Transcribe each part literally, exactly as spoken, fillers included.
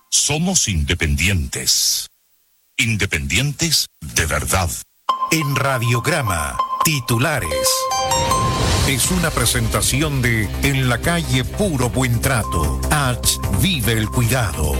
Somos independientes. Independientes de verdad. En Radiograma, titulares. Es una presentación de En la calle Puro Buen Trato. H. Vive el cuidado.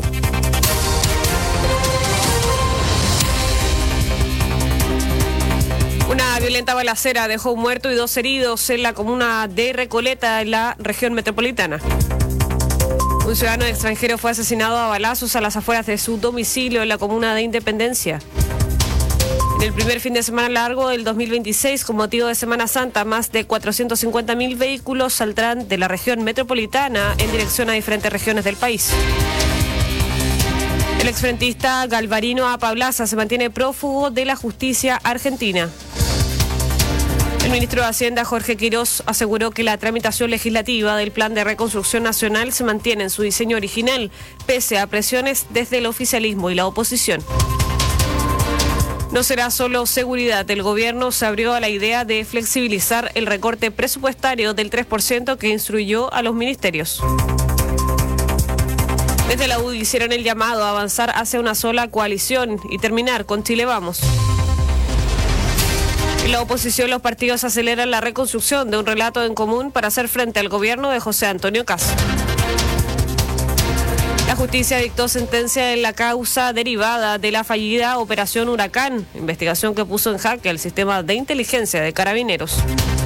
Una violenta balacera dejó un muerto y dos heridos en la comuna de Recoleta, en la región metropolitana. Un ciudadano extranjero fue asesinado a balazos a las afueras de su domicilio en la comuna de Independencia. En el primer fin de semana largo del dos mil veintiséis, con motivo de Semana Santa, más de cuatrocientos cincuenta mil vehículos saldrán de la región metropolitana en dirección a diferentes regiones del país. El exfrentista Galvarino Apablaza se mantiene prófugo de la justicia argentina. El ministro de Hacienda, Jorge Quirós, aseguró que la tramitación legislativa del Plan de Reconstrucción Nacional se mantiene en su diseño original, pese a presiones desde el oficialismo y la oposición. No será solo seguridad. El gobierno se abrió a la idea de flexibilizar el recorte presupuestario del tres por ciento que instruyó a los ministerios. Desde la U D I hicieron el llamado a avanzar hacia una sola coalición y terminar con Chile Vamos. En la oposición, los partidos aceleran la reconstrucción de un relato en común para hacer frente al gobierno de José Antonio Kast. La justicia dictó sentencia en la causa derivada de la fallida Operación Huracán, investigación que puso en jaque el sistema de inteligencia de Carabineros.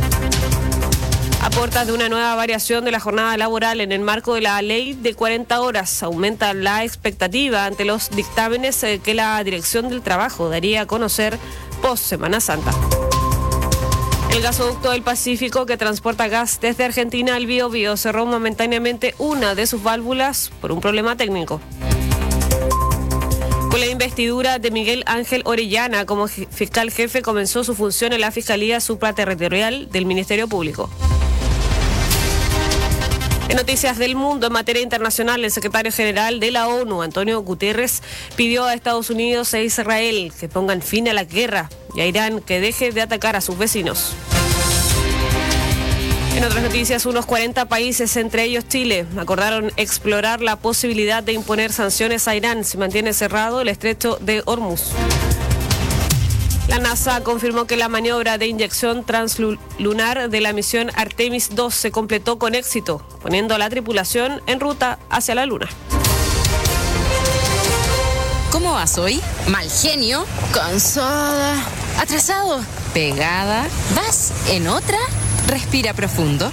A puertas de una nueva variación de la jornada laboral en el marco de la ley de cuarenta horas, aumenta la expectativa ante los dictámenes que la Dirección del Trabajo daría a conocer post Semana Santa. El gasoducto del Pacífico, que transporta gas desde Argentina al Biobío, cerró momentáneamente una de sus válvulas por un problema técnico. Con la investidura de Miguel Ángel Orellana como fiscal jefe, comenzó su función en la Fiscalía Supraterritorial del Ministerio Público. En noticias del mundo, en materia internacional, el secretario general de la ONU, Antonio Guterres, pidió a Estados Unidos e Israel que pongan fin a la guerra y a Irán que deje de atacar a sus vecinos. En otras noticias, unos cuarenta países, entre ellos Chile, acordaron explorar la posibilidad de imponer sanciones a Irán si mantiene cerrado el estrecho de Hormuz. La NASA confirmó que la maniobra de inyección translunar de la misión Artemis dos se completó con éxito, poniendo a la tripulación en ruta hacia la Luna. ¿Cómo vas hoy? Mal genio, cansada, atrasado, pegada. ¿Vas en otra? Respira profundo.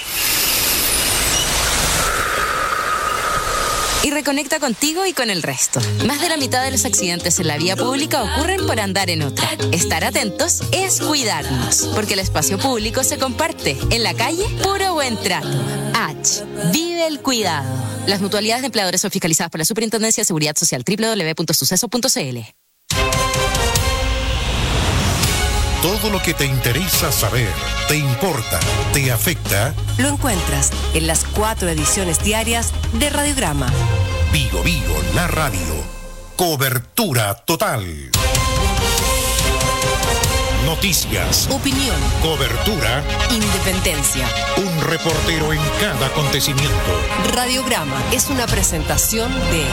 Y reconecta contigo y con el resto. Más de la mitad de los accidentes en la vía pública ocurren por andar en otra. Estar atentos es cuidarnos, porque el espacio público se comparte. En la calle, puro buen trato. H. Vive el cuidado. Las mutualidades de empleadores son fiscalizadas por la Superintendencia de Seguridad Social. doble u doble u doble u punto suceso punto c l. Todo lo que te interesa saber, te importa, te afecta, lo encuentras en las cuatro ediciones diarias de Radiograma. Bio Bio, la radio. Cobertura total. Noticias. Opinión. Cobertura. Independencia. Un reportero en cada acontecimiento. Radiograma es una presentación de...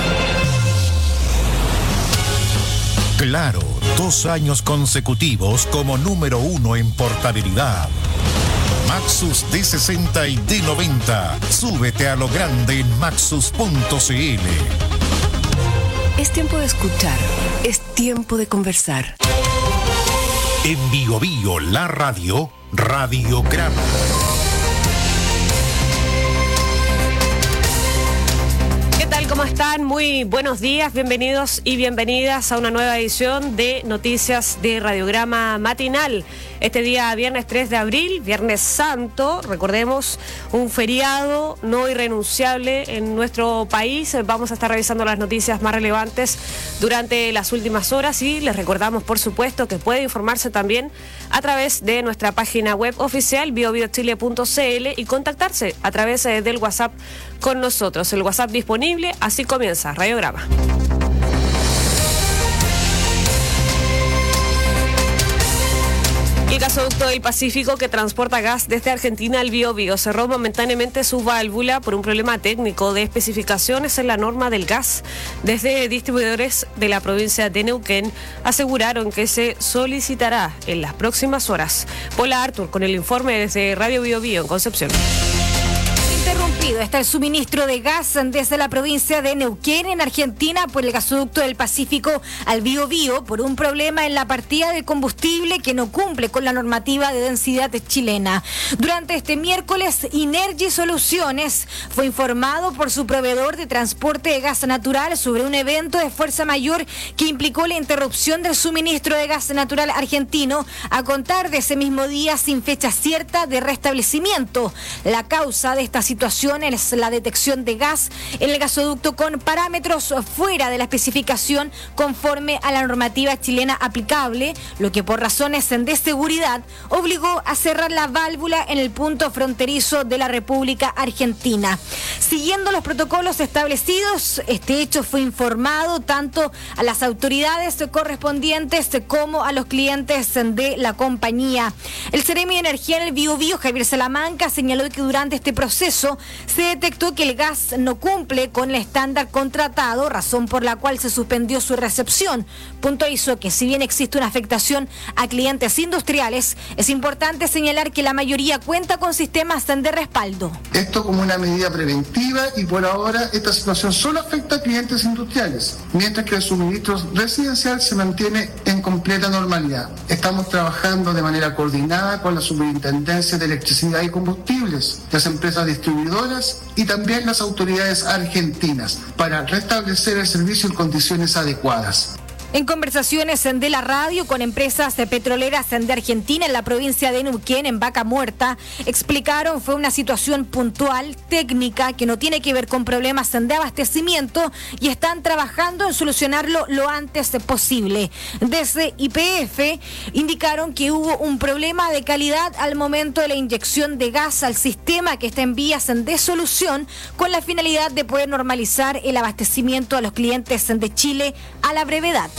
Claro, dos años consecutivos como número uno en portabilidad. Maxus D sesenta y D noventa. Súbete a lo grande en maxus punto c l. Es tiempo de escuchar, es tiempo de conversar. En Bio Bio, la radio, Radiograma. ¿Cómo están? Muy buenos días, bienvenidos y bienvenidas a una nueva edición de Noticias de Radiograma Matinal. Este día viernes tres de abril, Viernes Santo, recordemos, un feriado no irrenunciable en nuestro país. Vamos a estar revisando las noticias más relevantes durante las últimas horas y les recordamos, por supuesto, que puede informarse también a través de nuestra página web oficial bio bio chile punto c l y contactarse a través del WhatsApp con nosotros. El WhatsApp disponible, así comienza Radiograma. El gasoducto del Pacífico que transporta gas desde Argentina al Biobío cerró momentáneamente su válvula por un problema técnico de especificaciones en la norma del gas. Desde distribuidores de la provincia de Neuquén aseguraron que se solicitará en las próximas horas. Paula Artur con el informe desde Radio Biobío en Concepción. Interrumpido está el suministro de gas desde la provincia de Neuquén en Argentina por el gasoducto del Pacífico al Biobío por un problema en la partida de combustible que no cumple con la normativa de densidad chilena. Durante este miércoles, Inergy Soluciones fue informado por su proveedor de transporte de gas natural sobre un evento de fuerza mayor que implicó la interrupción del suministro de gas natural argentino a contar de ese mismo día sin fecha cierta de restablecimiento. La causa de esta situación es la detección de gas en el gasoducto con parámetros fuera de la especificación conforme a la normativa chilena aplicable, lo que por razones de seguridad obligó a cerrar la válvula en el punto fronterizo de la República Argentina. Siguiendo los protocolos establecidos, este hecho fue informado tanto a las autoridades correspondientes como a los clientes de la compañía. El Seremi de Energía en el Biobío, Javier Salamanca, señaló que durante este proceso se detectó que el gas no cumple con el estándar contratado, razón por la cual se suspendió su recepción. Puntualizó que si bien existe una afectación a clientes industriales, es importante señalar que la mayoría cuenta con sistemas de respaldo. Esto como una medida preventiva y por ahora esta situación solo afecta a clientes industriales, mientras que el suministro residencial se mantiene en completa normalidad. Estamos trabajando de manera coordinada con la Superintendencia de Electricidad y Combustibles, las empresas distribuidoras y también las autoridades argentinas para restablecer el servicio en condiciones adecuadas. En conversaciones de la radio con empresas petroleras de Argentina en la provincia de Neuquén, en Vaca Muerta, explicaron fue una situación puntual, técnica, que no tiene que ver con problemas de abastecimiento y están trabajando en solucionarlo lo antes posible. Desde Y P F indicaron que hubo un problema de calidad al momento de la inyección de gas al sistema que está en vías de solución con la finalidad de poder normalizar el abastecimiento a los clientes de Chile a la brevedad.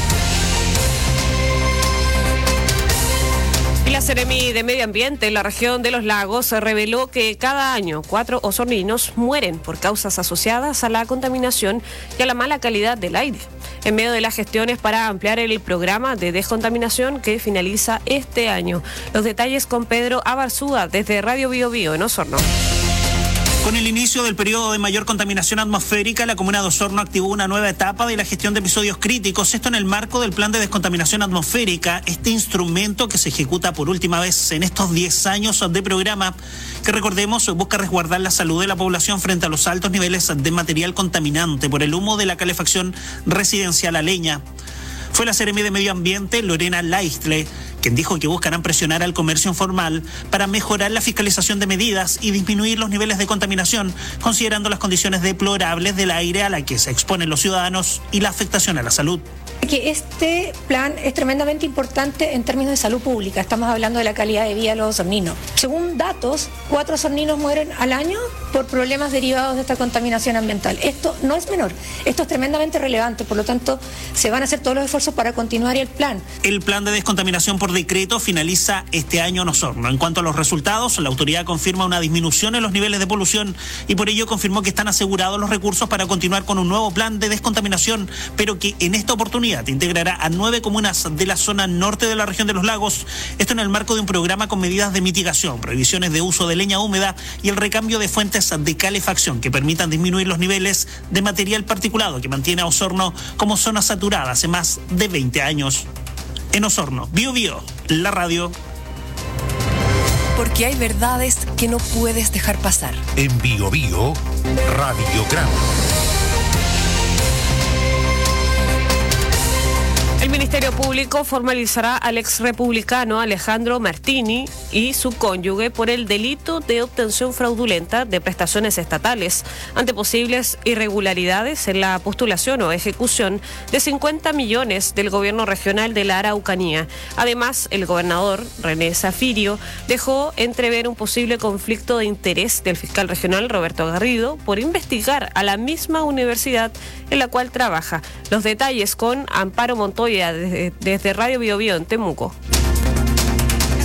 Y la Seremi de Medio Ambiente en la región de los lagos reveló que cada año cuatro osorninos mueren por causas asociadas a la contaminación y a la mala calidad del aire. En medio de las gestiones para ampliar el programa de descontaminación que finaliza este año. Los detalles con Pedro Abarzúa desde Radio Biobío en Osorno. Con el inicio del periodo de mayor contaminación atmosférica, la comuna de Osorno activó una nueva etapa de la gestión de episodios críticos, esto en el marco del plan de descontaminación atmosférica, este instrumento que se ejecuta por última vez en estos diez años de programa, que recordemos busca resguardar la salud de la población frente a los altos niveles de material contaminante por el humo de la calefacción residencial a leña. Fue la Seremi de Medio Ambiente, Lorena Laistle, quien dijo que buscarán presionar al comercio informal para mejorar la fiscalización de medidas y disminuir los niveles de contaminación, considerando las condiciones deplorables del aire a la que se exponen los ciudadanos y la afectación a la salud. Que este plan es tremendamente importante en términos de salud pública. Estamos hablando de la calidad de vida de los osorninos. Según datos, cuatro osorninos mueren al año por problemas derivados de esta contaminación ambiental. Esto no es menor, esto es tremendamente relevante, por lo tanto, se van a hacer todos los esfuerzos para continuar el plan. El plan de descontaminación por decreto finaliza este año en Osorno. En cuanto a los resultados, la autoridad confirma una disminución en los niveles de polución y por ello confirmó que están asegurados los recursos para continuar con un nuevo plan de descontaminación, pero que en esta oportunidad integrará a nueve comunas de la zona norte de la región de los lagos, esto en el marco de un programa con medidas de mitigación, prohibiciones de uso de leña húmeda y el recambio de fuentes de calefacción que permitan disminuir los niveles de material particulado que mantiene a Osorno como zona saturada hace más de veinte años. En Osorno, Biobío, la radio. Porque hay verdades que no puedes dejar pasar. En Biobío, Radiograma. El Ministerio Público formalizará al ex republicano Alejandro Martini y su cónyuge por el delito de obtención fraudulenta de prestaciones estatales ante posibles irregularidades en la postulación o ejecución de cincuenta millones del gobierno regional de la Araucanía. Además, el gobernador René Zafirio dejó entrever un posible conflicto de interés del fiscal regional Roberto Garrido por investigar a la misma universidad en la cual trabaja. Los detalles con Amparo Montoya desde, desde Radio Biobío en Temuco.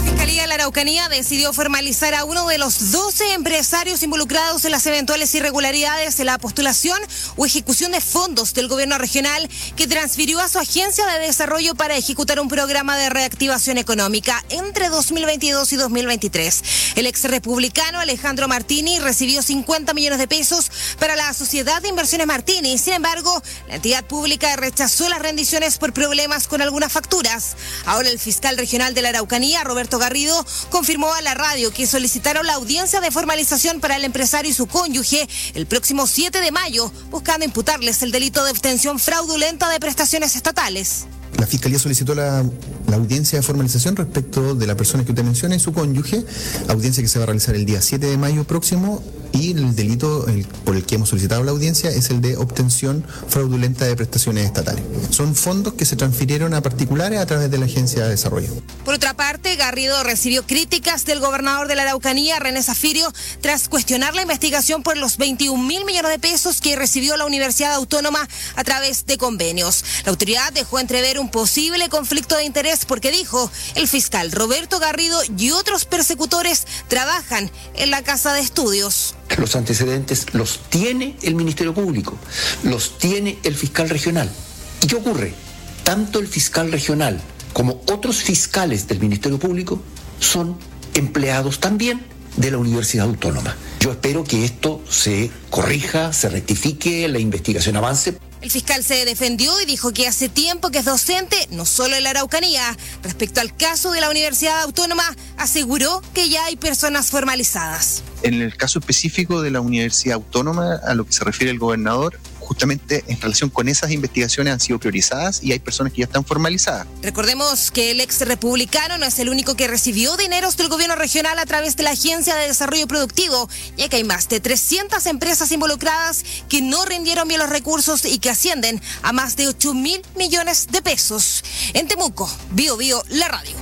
la Araucanía decidió formalizar a uno de los doce empresarios involucrados en las eventuales irregularidades en la postulación o ejecución de fondos del gobierno regional que transfirió a su agencia de desarrollo para ejecutar un programa de reactivación económica entre dos mil veintidós y dos mil veintitrés. El ex republicano Alejandro Martini recibió cincuenta millones de pesos para la Sociedad de Inversiones Martini. Sin embargo, la entidad pública rechazó las rendiciones por problemas con algunas facturas. Ahora el fiscal regional de la Araucanía, Roberto Garrido, confirmó a la radio que solicitaron la audiencia de formalización para el empresario y su cónyuge el próximo siete de mayo, buscando imputarles el delito de obtención fraudulenta de prestaciones estatales. La Fiscalía solicitó la, la audiencia de formalización respecto de la persona que usted menciona y su cónyuge, audiencia que se va a realizar el día siete de mayo próximo, y el delito el, por el que hemos solicitado la audiencia es el de obtención fraudulenta de prestaciones estatales. Son fondos que se transfirieron a particulares a través de la Agencia de Desarrollo. Por otra parte, Garrido recibió críticas del gobernador de la Araucanía, René Zafirio, tras cuestionar la investigación por los veintiún mil millones de pesos que recibió la Universidad Autónoma a través de convenios. La autoridad dejó entrever un posible conflicto de interés porque dijo, el fiscal Roberto Garrido y otros persecutores trabajan en la Casa de Estudios. Los antecedentes los tiene el Ministerio Público, los tiene el fiscal regional. ¿Y qué ocurre? Tanto el fiscal regional como otros fiscales del Ministerio Público son empleados también de la Universidad Autónoma. Yo espero que esto se corrija, se rectifique, la investigación avance. El fiscal se defendió y dijo que hace tiempo que es docente, no solo en la Araucanía. Respecto al caso de la Universidad Autónoma, aseguró que ya hay personas formalizadas. En el caso específico de la Universidad Autónoma, a lo que se refiere el gobernador, justamente en relación con esas investigaciones han sido priorizadas y hay personas que ya están formalizadas. Recordemos que el ex republicano no es el único que recibió dineros del gobierno regional a través de la Agencia de Desarrollo Productivo, ya que hay más de trescientas empresas involucradas que no rindieron bien los recursos y que ascienden a más de ocho mil millones de pesos. En Temuco, Bio Bio, la radio.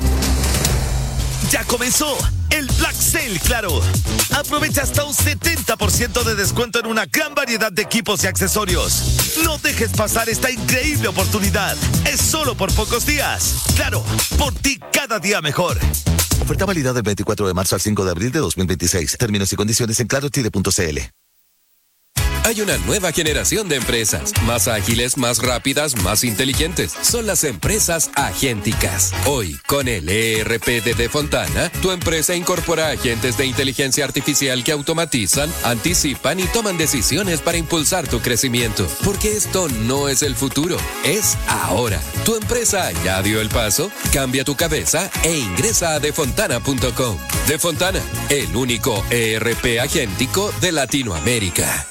Ya comenzó el Black Sale Claro. Aprovecha hasta un setenta por ciento de descuento en una gran variedad de equipos y accesorios. No dejes pasar esta increíble oportunidad. Es solo por pocos días. Claro, por ti cada día mejor. Oferta válida del veinticuatro de marzo al cinco de abril de dos mil veintiséis. Términos y condiciones en claro chile punto c l. Hay una nueva generación de empresas, más ágiles, más rápidas, más inteligentes. Son las empresas agénticas. Hoy, con el E R P de Defontana, tu empresa incorpora agentes de inteligencia artificial que automatizan, anticipan y toman decisiones para impulsar tu crecimiento. Porque esto no es el futuro, es ahora. ¿Tu empresa ya dio el paso? Cambia tu cabeza e ingresa a defontana punto com. Defontana, el único E R P agéntico de Latinoamérica.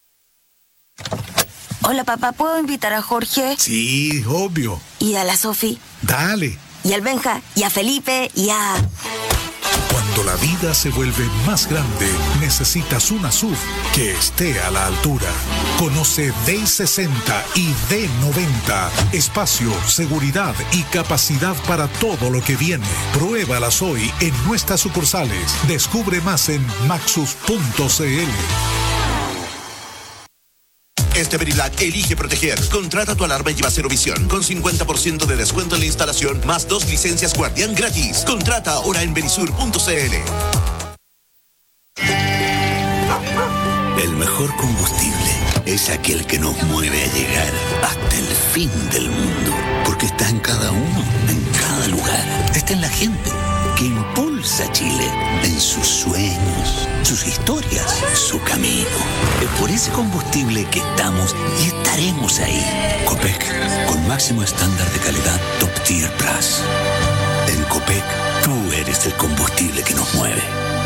Hola, papá, ¿puedo invitar a Jorge? Sí, obvio. ¿Y a la Sofi? Dale. ¿Y al Benja? ¿Y a Felipe? ¿Y a...? Cuando la vida se vuelve más grande, necesitas una S U V que esté a la altura. Conoce D sesenta y D noventa. Espacio, seguridad y capacidad para todo lo que viene. Pruébalas hoy en nuestras sucursales. Descubre más en maxus punto c l. Este Verilak elige proteger. Contrata tu alarma y lleva cero visión con cincuenta por ciento de descuento en la instalación más dos licencias Guardián gratis. Contrata ahora en verisur punto c l. El mejor combustible es aquel que nos mueve a llegar hasta el fin del mundo. Porque está en cada uno, en cada lugar. Está en la gente que impulsa a Chile en sus sueños, sus historias, su camino. Es por ese combustible que estamos y estaremos ahí. Copec, con máximo estándar de calidad Top Tier Plus. En Copec, tú eres el combustible que nos mueve.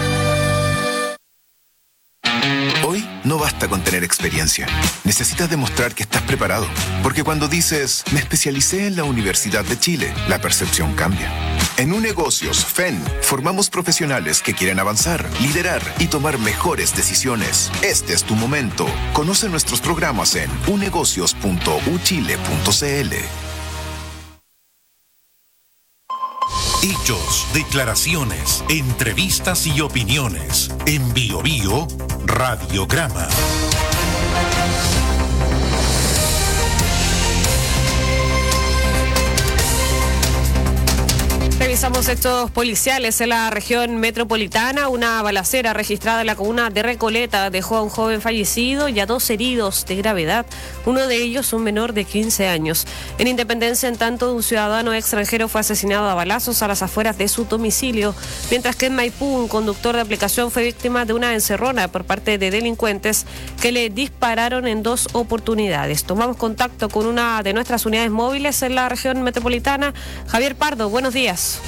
Hoy no basta con tener experiencia. Necesitas demostrar que estás preparado. Porque cuando dices, me especialicé en la Universidad de Chile, la percepción cambia. En Unegocios F E N formamos profesionales que quieren avanzar, liderar y tomar mejores decisiones. Este es tu momento. Conoce nuestros programas en unegocios punto u chile punto c l. Hechos, declaraciones, entrevistas y opiniones. En Bio Bio, Radiograma. Revisamos hechos policiales en la región metropolitana. Una balacera registrada en la comuna de Recoleta dejó a un joven fallecido y a dos heridos de gravedad. Uno de ellos, un menor de quince años. En Independencia, en tanto, un ciudadano extranjero fue asesinado a balazos a las afueras de su domicilio, mientras que en Maipú, un conductor de aplicación fue víctima de una encerrona por parte de delincuentes que le dispararon en dos oportunidades. Tomamos contacto con una de nuestras unidades móviles en la región metropolitana. Javier Pardo, buenos días.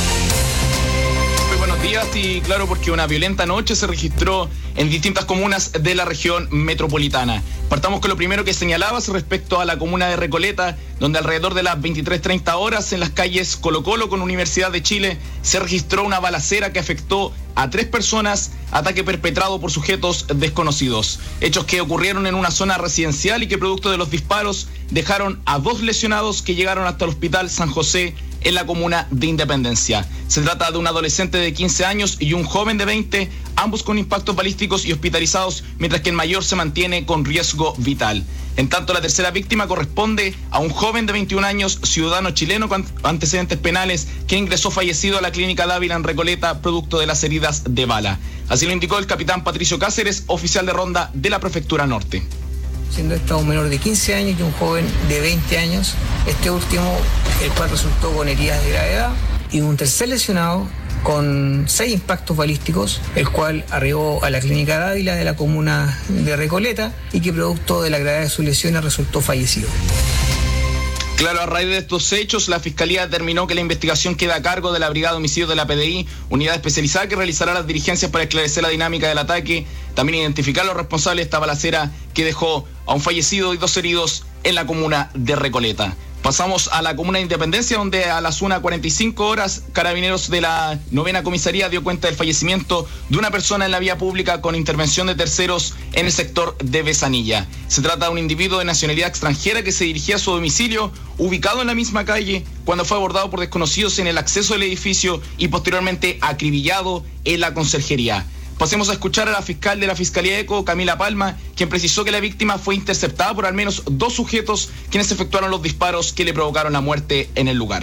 Muy buenos días, y claro, porque una violenta noche se registró en distintas comunas de la región metropolitana. Partamos con lo primero que señalabas respecto a la comuna de Recoleta, donde alrededor de las veintitrés treinta horas en las calles Colo Colo con Universidad de Chile se registró una balacera que afectó a tres personas, ataque perpetrado por sujetos desconocidos. Hechos que ocurrieron en una zona residencial y que producto de los disparos dejaron a dos lesionados que llegaron hasta el Hospital San José en la comuna de Independencia. Se trata de un adolescente de quince años y un joven de veinte, ambos con impactos balísticos y hospitalizados, mientras que el mayor se mantiene con riesgo vital. En tanto, la tercera víctima corresponde a un joven de veintiún años, ciudadano chileno con antecedentes penales, que ingresó fallecido a la clínica Dávila en Recoleta, producto de las heridas de bala. Así lo indicó el capitán Patricio Cáceres, oficial de ronda de la Prefectura Norte. Siendo esto un menor de quince años y un joven de veinte años, este último, el cual resultó con heridas de gravedad, y un tercer lesionado con seis impactos balísticos, el cual arribó a la clínica Dávila de la comuna de Recoleta y que producto de la gravedad de sus lesiones resultó fallecido. Claro, a raíz de estos hechos, la Fiscalía determinó que la investigación queda a cargo de la Brigada de Homicidios de la P D I, unidad especializada que realizará las diligencias para esclarecer la dinámica del ataque, también identificar a los responsables de esta balacera que dejó a un fallecido y dos heridos en la comuna de Recoleta. Pasamos a la comuna de Independencia, donde a las una cuarenta y cinco horas, Carabineros de la novena comisaría dio cuenta del fallecimiento de una persona en la vía pública con intervención de terceros en el sector de Besanilla. Se trata de un individuo de nacionalidad extranjera que se dirigía a su domicilio, ubicado en la misma calle, cuando fue abordado por desconocidos en el acceso del edificio y posteriormente acribillado en la conserjería. Pasemos a escuchar a la fiscal de la Fiscalía ECO, Camila Palma, quien precisó que la víctima fue interceptada por al menos dos sujetos quienes efectuaron los disparos que le provocaron la muerte en el lugar.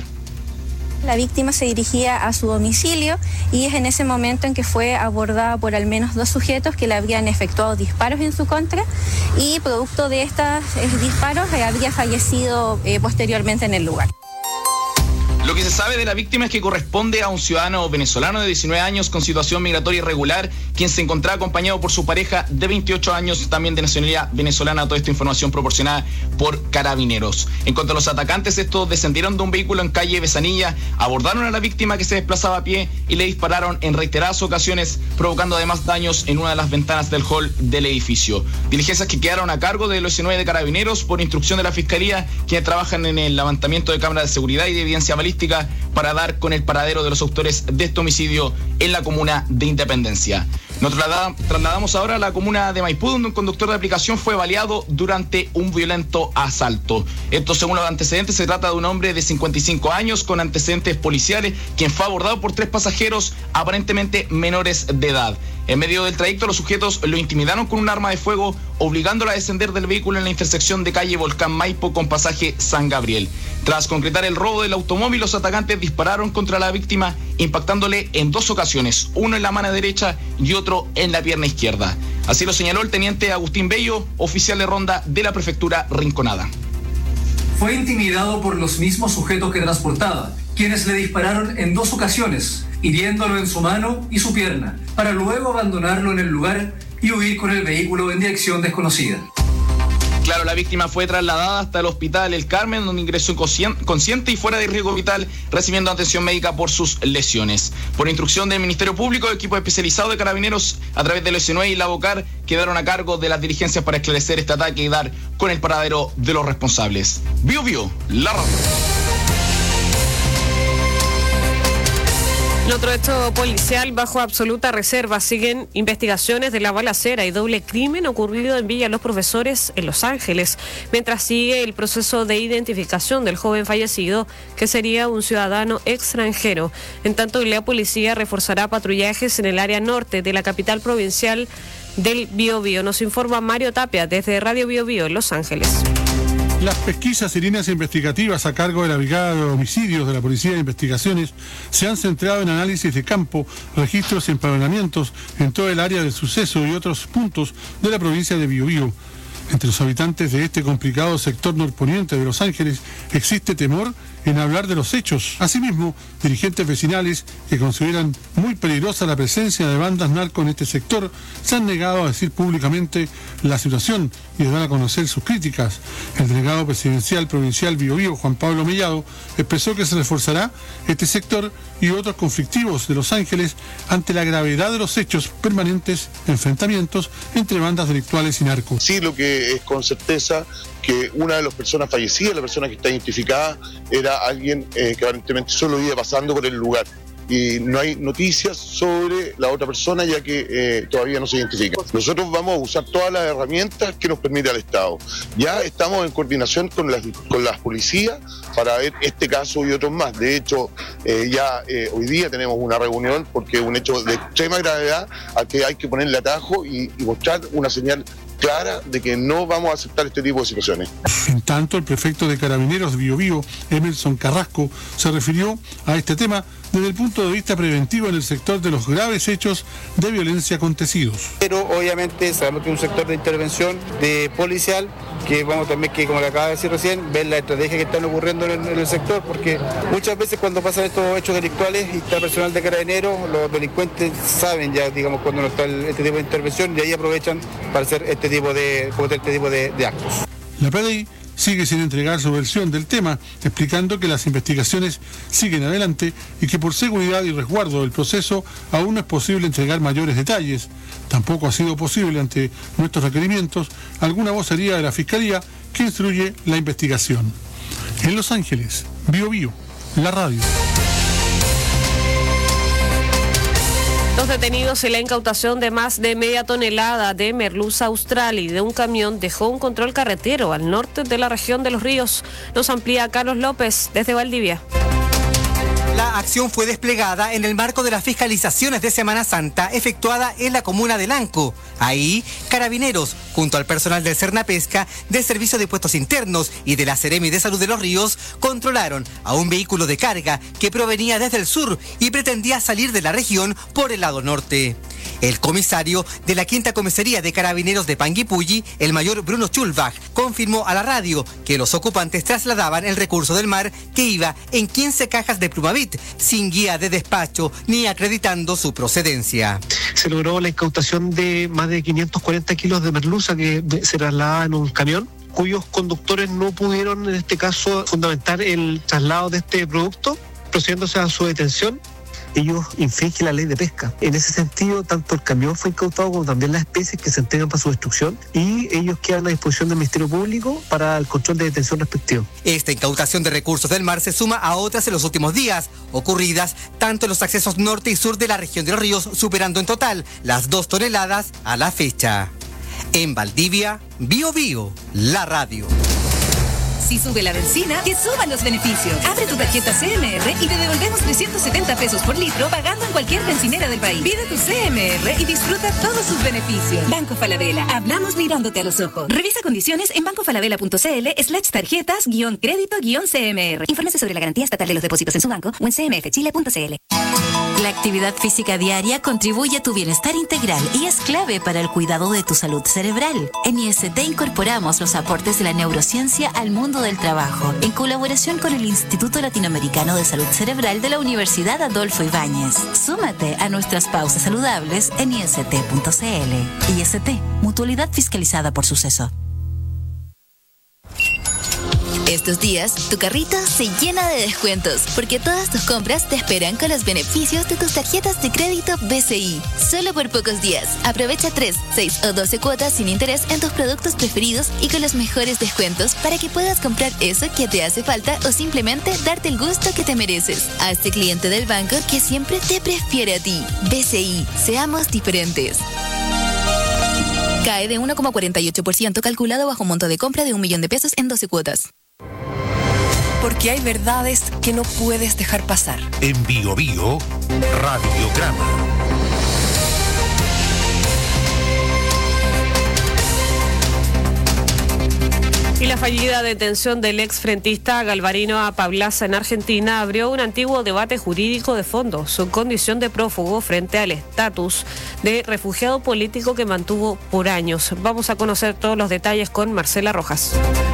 La víctima se dirigía a su domicilio y es en ese momento en que fue abordada por al menos dos sujetos que le habrían efectuado disparos en su contra y producto de estos eh, disparos eh, habría fallecido eh, posteriormente en el lugar. Lo que se sabe de la víctima es que corresponde a un ciudadano venezolano de diecinueve años con situación migratoria irregular, quien se encontraba acompañado por su pareja de veintiocho años, también de nacionalidad venezolana. Toda esta información proporcionada por Carabineros. En cuanto a los atacantes, estos descendieron de un vehículo en calle Besanilla, abordaron a la víctima que se desplazaba a pie y le dispararon en reiteradas ocasiones, provocando además daños en una de las ventanas del hall del edificio. Diligencias que quedaron a cargo del O S nueve de Carabineros por instrucción de la Fiscalía, quienes trabajan en el levantamiento de cámaras de seguridad y de evidencia balística para dar con el paradero de los autores de este homicidio en la comuna de Independencia. Nos trasladamos ahora a la comuna de Maipú, donde un conductor de aplicación fue baleado durante un violento asalto. Esto, según los antecedentes, se trata de un hombre de cincuenta y cinco años con antecedentes policiales, quien fue abordado por tres pasajeros aparentemente menores de edad. En medio del trayecto, los sujetos lo intimidaron con un arma de fuego, obligándolo a descender del vehículo en la intersección de calle Volcán Maipo con pasaje San Gabriel. Tras concretar el robo del automóvil, los atacantes dispararon contra la víctima, impactándole en dos ocasiones, uno en la mano derecha y otro en la pierna izquierda. Así lo señaló el teniente Agustín Bello, oficial de ronda de la prefectura Rinconada. Fue intimidado por los mismos sujetos que transportaba, quienes le dispararon en dos ocasiones, hiriéndolo en su mano y su pierna, para luego abandonarlo en el lugar y huir con el vehículo en dirección desconocida. Claro, la víctima fue trasladada hasta el hospital El Carmen, donde ingresó consciente y fuera de riesgo vital, recibiendo atención médica por sus lesiones. Por instrucción del Ministerio Público, equipo especializado de Carabineros, a través del O S nueve y la BOCAR, quedaron a cargo de las diligencias para esclarecer este ataque y dar con el paradero de los responsables. Bio Bio, la radio. En otro hecho policial, bajo absoluta reserva, siguen investigaciones de la balacera y doble crimen ocurrido en Villa Los Profesores, en Los Ángeles, mientras sigue el proceso de identificación del joven fallecido, que sería un ciudadano extranjero. En tanto, la policía reforzará patrullajes en el área norte de la capital provincial del Biobío. Nos informa Mario Tapia desde Radio Biobío en Los Ángeles. Las pesquisas y líneas investigativas a cargo de la Brigada de Homicidios de la Policía de Investigaciones se han centrado en análisis de campo, registros y empadronamientos en todo el área del suceso y otros puntos de la provincia de Biobío. Entre los habitantes de este complicado sector norponiente de Los Ángeles existe temor en hablar de los hechos. Asimismo, dirigentes vecinales que consideran muy peligrosa la presencia de bandas narco en este sector se han negado a decir públicamente la situación y dar a conocer sus críticas. El delegado presidencial provincial Biobío, Juan Pablo Mellado, expresó que se reforzará este sector y otros conflictivos de Los Ángeles ante la gravedad de los hechos permanentes enfrentamientos entre bandas delictuales y narcos. Sí, lo que es con certeza que una de las personas fallecidas, la persona que está identificada, era alguien eh, que aparentemente solo iba pasando por el lugar. Y no hay noticias sobre la otra persona, ya que eh, todavía no se identifica. Nosotros vamos a usar todas las herramientas que nos permite el Estado. Ya estamos en coordinación con las, con las policías para ver este caso y otros más. De hecho, eh, ya eh, hoy día tenemos una reunión porque es un hecho de extrema gravedad al que hay que ponerle atajo y, y mostrar una señal clara de que no vamos a aceptar este tipo de situaciones. En tanto, el prefecto de Carabineros de Biobío, Emerson Carrasco, se refirió a este tema desde el punto de vista preventivo en el sector de los graves hechos de violencia acontecidos. Pero obviamente sabemos que es un sector de intervención de policial, que vamos también, que como le acaba de decir recién, ver la estrategia que están ocurriendo en el, en el sector, porque muchas veces cuando pasan estos hechos delictuales y está personal de Carabineros, los delincuentes saben ya, digamos, cuando no está el, este tipo de intervención y ahí aprovechan para hacer este tipo de, cometer este tipo de, de actos. La P D I sigue sin entregar su versión del tema, explicando que las investigaciones siguen adelante y que por seguridad y resguardo del proceso aún no es posible entregar mayores detalles. Tampoco ha sido posible, ante nuestros requerimientos, alguna vocería de la Fiscalía que instruye la investigación. En Los Ángeles, Biobío, la radio. Dos detenidos y la incautación de más de media tonelada de merluza australi de un camión dejó un control carretero al norte de la región de Los Ríos. Nos amplía Carlos López desde Valdivia. La acción fue desplegada en el marco de las fiscalizaciones de Semana Santa efectuada en la comuna de Lanco. Ahí, Carabineros, junto al personal del Cernapesca, del Servicio de Puestos Internos y de la Seremi de Salud de Los Ríos, controlaron a un vehículo de carga que provenía desde el sur y pretendía salir de la región por el lado norte. El comisario de la Quinta Comisaría de Carabineros de Panguipulli, el mayor Bruno Schulbach, confirmó a la radio que los ocupantes trasladaban el recurso del mar que iba en quince cajas de Plumavit, sin guía de despacho ni acreditando su procedencia. Se logró la incautación de más de quinientos cuarenta kilos de merluza que se trasladaba en un camión, cuyos conductores no pudieron en este caso fundamentar el traslado de este producto, procediéndose a su detención. Ellos infringen la ley de pesca. En ese sentido, tanto el camión fue incautado como también las especies que se entregan para su destrucción, y ellos quedan a disposición del Ministerio Público para el control de detención respectivo. Esta incautación de recursos del mar se suma a otras en los últimos días, ocurridas tanto en los accesos norte y sur de la región de Los Ríos, superando en total las dos toneladas a la fecha. En Valdivia, Biobío, la radio. Si sube la benzina, que suban los beneficios. Abre tu tarjeta C M R y te devolvemos trescientos setenta pesos por litro pagando en cualquier bencinera del país. Pide tu C M R y disfruta todos sus beneficios. Banco Falabella. Hablamos mirándote a los ojos. Revisa condiciones en bancofalabella.cl slash tarjetas guión crédito guión C M R. Infórmese sobre la garantía estatal de los depósitos en su banco o en c m f chile punto c l. La actividad física diaria contribuye a tu bienestar integral y es clave para el cuidado de tu salud cerebral. En I S T incorporamos los aportes de la neurociencia al mundo del trabajo, en colaboración con el Instituto Latinoamericano de Salud Cerebral de la Universidad Adolfo Ibáñez. Súmate a nuestras pausas saludables en i s t punto c l. I S T, mutualidad fiscalizada por Suceso. Estos días, tu carrito se llena de descuentos, porque todas tus compras te esperan con los beneficios de tus tarjetas de crédito B C I. Solo por pocos días. Aprovecha tres, seis o doce cuotas sin interés en tus productos preferidos y con los mejores descuentos para que puedas comprar eso que te hace falta o simplemente darte el gusto que te mereces. Hazte cliente del banco que siempre te prefiere a ti. B C I. Seamos diferentes. Cae de uno coma cuarenta y ocho por ciento calculado bajo monto de compra de un millón de pesos en doce cuotas. Porque hay verdades que no puedes dejar pasar. En Biobío, Radiograma. Y la fallida detención del exfrentista Galvarino Apablaza en Argentina abrió un antiguo debate jurídico de fondo, su condición de prófugo frente al estatus de refugiado político que mantuvo por años. Vamos a conocer todos los detalles con Marcela Rojas.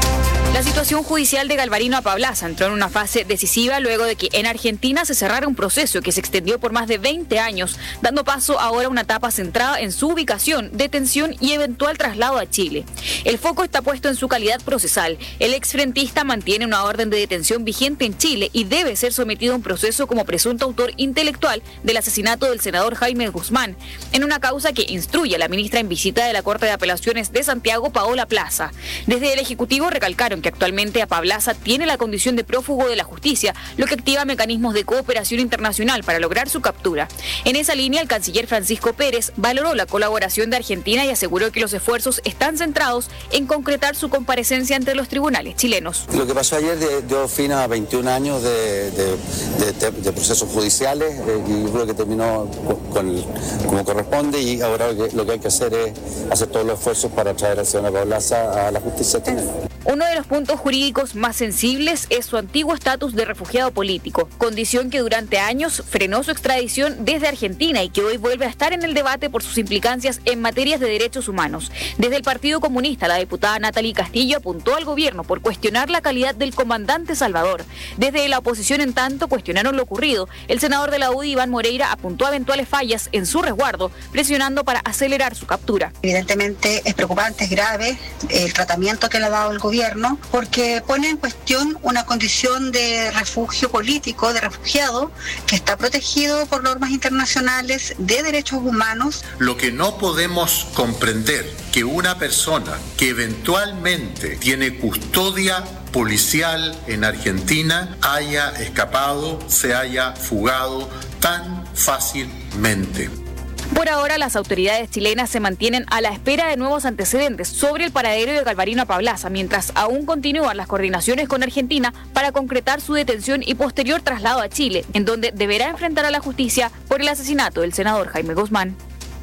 La situación judicial de Galvarino Apablaza entró en una fase decisiva luego de que en Argentina se cerrara un proceso que se extendió por más de veinte años, dando paso ahora a una etapa centrada en su ubicación, detención y eventual traslado a Chile. El foco está puesto en su calidad procesal. El exfrentista mantiene una orden de detención vigente en Chile y debe ser sometido a un proceso como presunto autor intelectual del asesinato del senador Jaime Guzmán, en una causa que instruye a la ministra en visita de la Corte de Apelaciones de Santiago, Paola Plaza. Desde el Ejecutivo recalcaron que actualmente Apablaza tiene la condición de prófugo de la justicia, lo que activa mecanismos de cooperación internacional para lograr su captura. En esa línea, el canciller Francisco Pérez valoró la colaboración de Argentina y aseguró que los esfuerzos están centrados en concretar su comparecencia ante los tribunales chilenos. Lo que pasó ayer dio fin a veintiún años de, de, de, de procesos judiciales eh, y creo que terminó con, como corresponde, y ahora lo que, lo que hay que hacer es hacer todos los esfuerzos para traer al señor Apablaza a la justicia chilena. Uno de los puntos jurídicos más sensibles es su antiguo estatus de refugiado político, condición que durante años frenó su extradición desde Argentina y que hoy vuelve a estar en el debate por sus implicancias en materias de derechos humanos. Desde el Partido Comunista, la diputada Natalie Castillo apuntó al gobierno por cuestionar la calidad del comandante Salvador. Desde la oposición, en tanto, cuestionaron lo ocurrido. El senador de la U D I, Iván Moreira, apuntó a eventuales fallas en su resguardo, presionando para acelerar su captura. Evidentemente es preocupante, es grave el tratamiento que le ha dado el gobierno, porque pone en cuestión una condición de refugio político, de refugiado, que está protegido por normas internacionales de derechos humanos. Lo que no podemos comprender, que una persona que eventualmente tiene custodia policial en Argentina haya escapado, se haya fugado tan fácilmente. Por ahora, las autoridades chilenas se mantienen a la espera de nuevos antecedentes sobre el paradero de Galvarino Apablaza, mientras aún continúan las coordinaciones con Argentina para concretar su detención y posterior traslado a Chile, en donde deberá enfrentar a la justicia por el asesinato del senador Jaime Guzmán.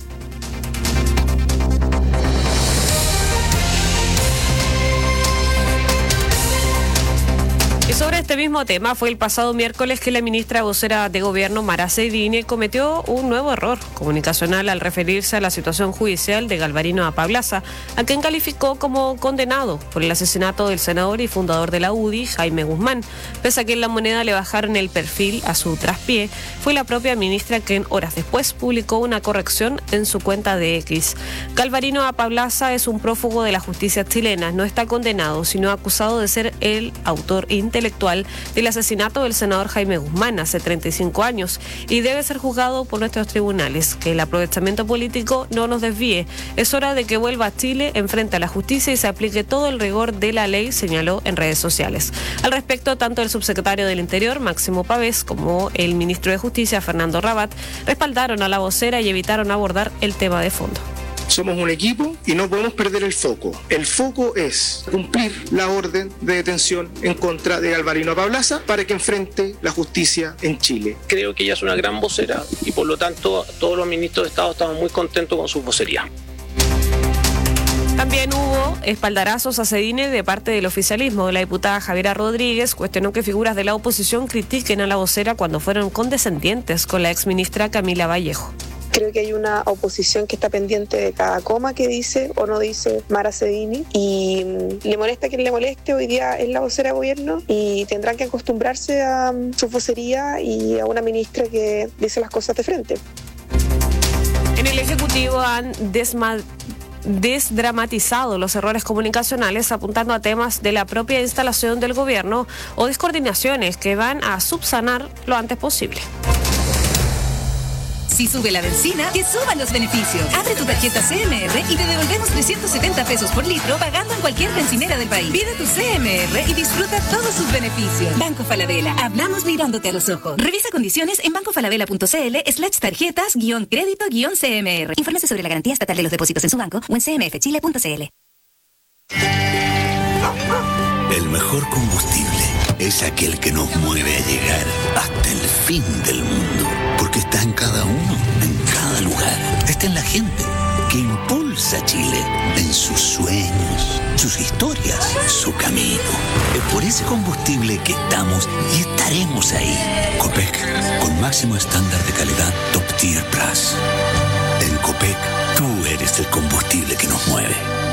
Y sobre este mismo tema, fue el pasado miércoles que la ministra vocera de Gobierno, Mara Cedini, cometió un nuevo error comunicacional al referirse a la situación judicial de Galvarino Apablaza, a quien calificó como condenado por el asesinato del senador y fundador de la U D I, Jaime Guzmán. Pese a que en La Moneda le bajaron el perfil a su traspié, fue la propia ministra quien horas después publicó una corrección en su cuenta de X. Galvarino Apablaza es un prófugo de la justicia chilena, no está condenado, sino acusado de ser el autor intelectual intelectual del asesinato del senador Jaime Guzmán hace treinta y cinco años y debe ser juzgado por nuestros tribunales. Que el aprovechamiento político no nos desvíe. Es hora de que vuelva a Chile, enfrente a la justicia y se aplique todo el rigor de la ley, señaló en redes sociales. Al respecto, tanto el subsecretario del Interior, Máximo Pavés, como el ministro de Justicia, Fernando Rabat, respaldaron a la vocera y evitaron abordar el tema de fondo. Somos un equipo y no podemos perder el foco. El foco es cumplir la orden de detención en contra de Galvarino Apablaza para que enfrente la justicia en Chile. Creo que ella es una gran vocera y por lo tanto todos los ministros de Estado estamos muy contentos con su vocería. También hubo espaldarazos a Cedini de parte del oficialismo. La diputada Javiera Rodríguez cuestionó que figuras de la oposición critiquen a la vocera cuando fueron condescendientes con la exministra Camila Vallejo. Creo que hay una oposición que está pendiente de cada coma que dice o no dice Mara Cedini y le molesta a quien le moleste. Hoy día es la vocera de gobierno y tendrán que acostumbrarse a su vocería y a una ministra que dice las cosas de frente. En el Ejecutivo han desma- desdramatizado los errores comunicacionales apuntando a temas de la propia instalación del gobierno o descoordinaciones que van a subsanar lo antes posible. Si sube la benzina, que suban los beneficios. Abre tu tarjeta C M R y te devolvemos trescientos setenta pesos por litro pagando en cualquier bencinera del país. Pide tu C M R y disfruta todos sus beneficios. Banco Falabella. Hablamos mirándote a los ojos. Revisa condiciones en bancofalabella.cl slash tarjetas guión crédito guión C M R. Infórmese sobre la garantía estatal de los depósitos en su banco o en c m f chile punto c l. El mejor combustible es aquel que nos mueve a llegar hasta el fin del mundo. Porque está en cada uno, en cada lugar. Está en la gente, que que impulsa a Chile en sus sueños, sus historias, su camino. Es por ese combustible que estamos y estaremos ahí. Copec, con máximo estándar de calidad Top Tier Plus. En Copec, tú eres el combustible que nos mueve.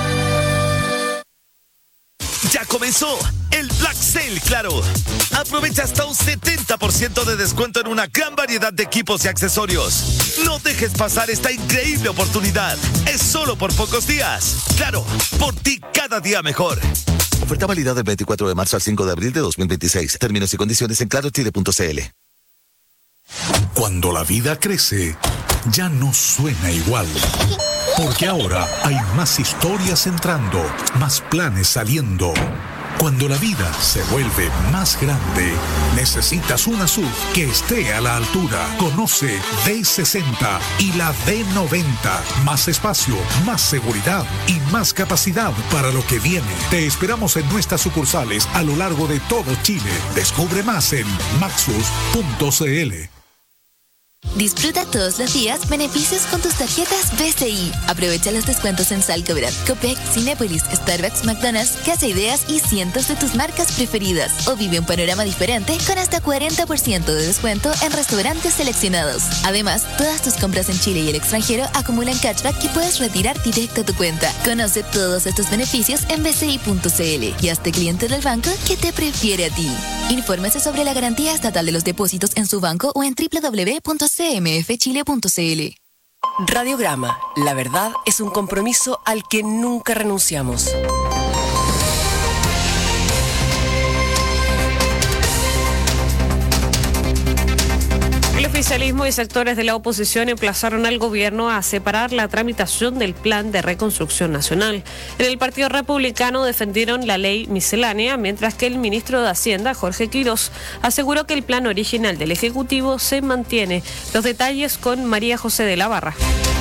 Ya comenzó el Black Sale Claro. Aprovecha hasta un setenta por ciento de descuento en una gran variedad de equipos y accesorios. No dejes pasar esta increíble oportunidad. Es solo por pocos días. Claro, por ti cada día mejor. Oferta válida del veinticuatro de marzo al cinco de abril de dos mil veintiséis. Términos y condiciones en claro chile punto c l. Cuando la vida crece, ya no suena igual. Porque ahora hay más historias entrando, más planes saliendo. Cuando la vida se vuelve más grande, necesitas una S U V que esté a la altura. Conoce D sesenta y la D noventa. Más espacio, más seguridad y más capacidad para lo que viene. Te esperamos en nuestras sucursales a lo largo de todo Chile. Descubre más en maxus punto c l. Disfruta todos los días beneficios con tus tarjetas B C I. Aprovecha los descuentos en Salcobra, Copec, Cinépolis, Starbucks, McDonald's, Casa Ideas y cientos de tus marcas preferidas. O vive un panorama diferente con hasta cuarenta por ciento de descuento en restaurantes seleccionados. Además, todas tus compras en Chile y el extranjero acumulan cashback que puedes retirar directo a tu cuenta. Conoce todos estos beneficios en b c i punto c l y hazte cliente del banco que te prefiere a ti. Infórmese sobre la garantía estatal de los depósitos en su banco o en w w w punto c m f chile punto c l. Radiograma, la verdad es un compromiso al que nunca renunciamos. El oficialismo y sectores de la oposición emplazaron al gobierno a separar la tramitación del Plan de Reconstrucción Nacional. En el Partido Republicano defendieron la ley miscelánea, mientras que el ministro de Hacienda, Jorge Quirós, aseguró que el plan original del Ejecutivo se mantiene. Los detalles con María José de la Barra.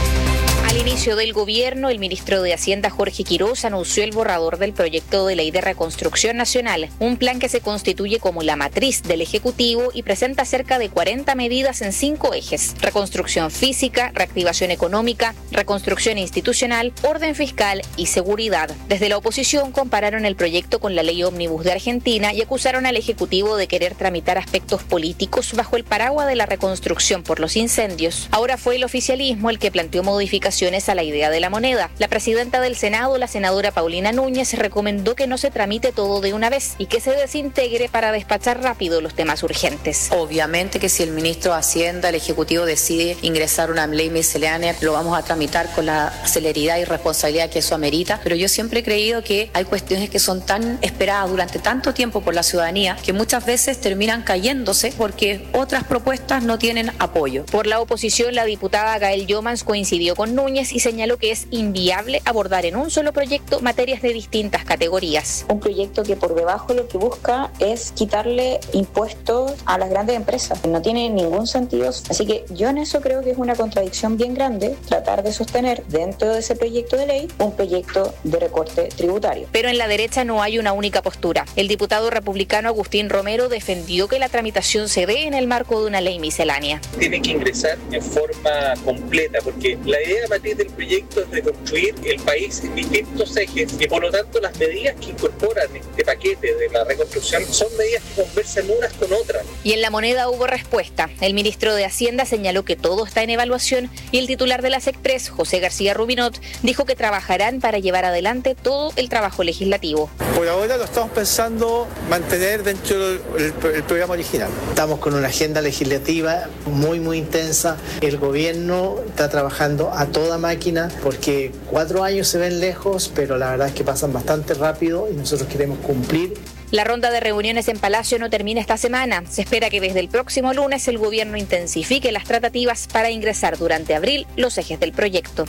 Al inicio del gobierno, el ministro de Hacienda, Jorge Quirós, anunció el borrador del proyecto de ley de reconstrucción nacional, un plan que se constituye como la matriz del Ejecutivo y presenta cerca de cuarenta medidas en cinco ejes: reconstrucción física, reactivación económica, reconstrucción institucional, orden fiscal y seguridad. Desde la oposición compararon el proyecto con la ley ómnibus de Argentina y acusaron al Ejecutivo de querer tramitar aspectos políticos bajo el paraguas de la reconstrucción por los incendios. Ahora fue el oficialismo el que planteó modificaciones a la idea de la moneda. La presidenta del Senado, la senadora Paulina Núñez, recomendó que no se tramite todo de una vez y que se desintegre para despachar rápido los temas urgentes. Obviamente que si el ministro de Hacienda, el Ejecutivo, decide ingresar una ley miscelánea, lo vamos a tramitar con la celeridad y responsabilidad que eso amerita, pero yo siempre he creído que hay cuestiones que son tan esperadas durante tanto tiempo por la ciudadanía que muchas veces terminan cayéndose porque otras propuestas no tienen apoyo. Por la oposición, la diputada Gael Yomans coincidió con Núñez y señaló que es inviable abordar en un solo proyecto materias de distintas categorías. Un proyecto que por debajo lo que busca es quitarle impuestos a las grandes empresas. No tiene ningún sentido. Así que yo en eso creo que es una contradicción bien grande tratar de sostener dentro de ese proyecto de ley un proyecto de recorte tributario. Pero en la derecha no hay una única postura. El diputado republicano Agustín Romero defendió que la tramitación se dé en el marco de una ley miscelánea. Tiene que ingresar en forma completa porque la idea del proyecto es reconstruir el país en distintos ejes y por lo tanto las medidas que incorporan este paquete de la reconstrucción son medidas que conversan unas con otras. Y en la moneda hubo respuesta. El ministro de Hacienda señaló que todo está en evaluación y el titular de la SECPRES, José García Rubinot, dijo que trabajarán para llevar adelante todo el trabajo legislativo. Por ahora lo estamos pensando mantener dentro del el programa original. Estamos con una agenda legislativa muy muy intensa. El gobierno está trabajando a toda máquina porque cuatro años se ven lejos, pero la verdad es que pasan bastante rápido y nosotros queremos cumplir. La ronda de reuniones en Palacio no termina esta semana. Se espera que desde el próximo lunes el gobierno intensifique las tratativas para ingresar durante abril los ejes del proyecto.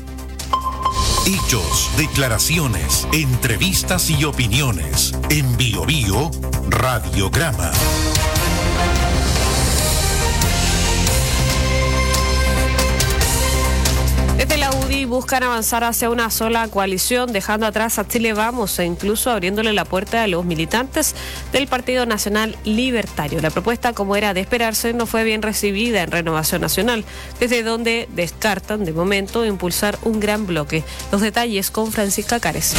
Hechos, declaraciones, entrevistas y opiniones. En Bio Bio, Radiograma. Desde la U U D I buscan avanzar hacia una sola coalición, dejando atrás a Chile Vamos e incluso abriéndole la puerta a los militantes del Partido Nacional Libertario. La propuesta, como era de esperarse, no fue bien recibida en Renovación Nacional, desde donde descartan de momento impulsar un gran bloque. Los detalles con Francisca Cares.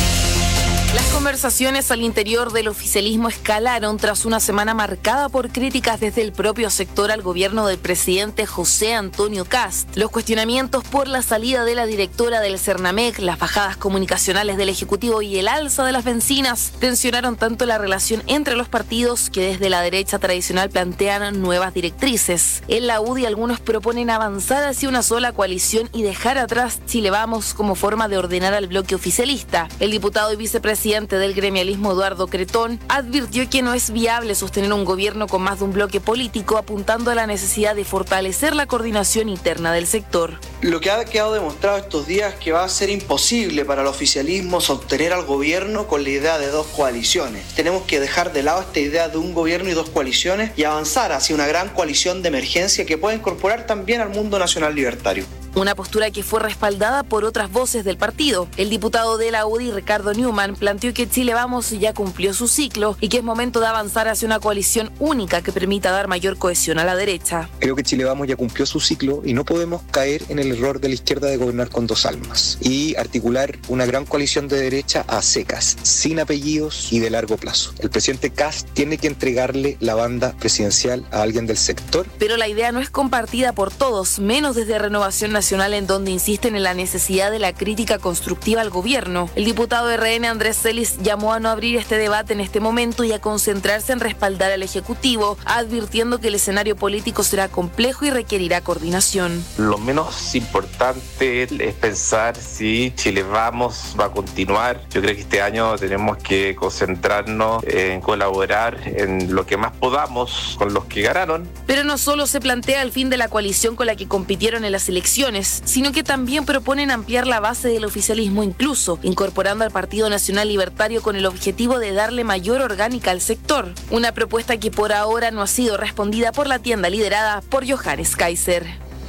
Las conversaciones al interior del oficialismo escalaron tras una semana marcada por críticas desde el propio sector al gobierno del presidente José Antonio Kast. Los cuestionamientos por la salida de la directora del Cernamec, las bajadas comunicacionales del Ejecutivo y el alza de las bencinas tensionaron tanto la relación entre los partidos que desde la derecha tradicional plantean nuevas directrices. En la U D I algunos proponen avanzar hacia una sola coalición y dejar atrás Chile Vamos como forma de ordenar al bloque oficialista. El diputado y vicepresidente presidente del gremialismo, Eduardo Cretón, advirtió que no es viable sostener un gobierno con más de un bloque político, apuntando a la necesidad de fortalecer la coordinación interna del sector. Lo que ha quedado demostrado estos días es que va a ser imposible para el oficialismo sostener al gobierno con la idea de dos coaliciones. Tenemos que dejar de lado esta idea de un gobierno y dos coaliciones y avanzar hacia una gran coalición de emergencia que pueda incorporar también al mundo nacional libertario. Una postura que fue respaldada por otras voces del partido. El diputado de la U D I, Ricardo Newman, planteó que Chile Vamos ya cumplió su ciclo y que es momento de avanzar hacia una coalición única que permita dar mayor cohesión a la derecha. Creo que Chile Vamos ya cumplió su ciclo y no podemos caer en el error de la izquierda de gobernar con dos almas y articular una gran coalición de derecha a secas, sin apellidos y de largo plazo. El presidente Kast tiene que entregarle la banda presidencial a alguien del sector. Pero la idea no es compartida por todos, menos desde Renovación Nacional, en donde insisten en la necesidad de la crítica constructiva al gobierno. El diputado R N, Andrés Celis, llamó a no abrir este debate en este momento y a concentrarse en respaldar al Ejecutivo, advirtiendo que el escenario político será complejo y requerirá coordinación. Lo menos importante es pensar si Chile Vamos va a continuar. Yo creo que este año tenemos que concentrarnos en colaborar en lo que más podamos con los que ganaron. Pero no solo se plantea el fin de la coalición con la que compitieron en las elecciones, sino que también proponen ampliar la base del oficialismo, incluso incorporando al Partido Nacional Libertario con el objetivo de darle mayor orgánica al sector. Una propuesta que por ahora no ha sido respondida por la tienda liderada por Johannes Kaiser.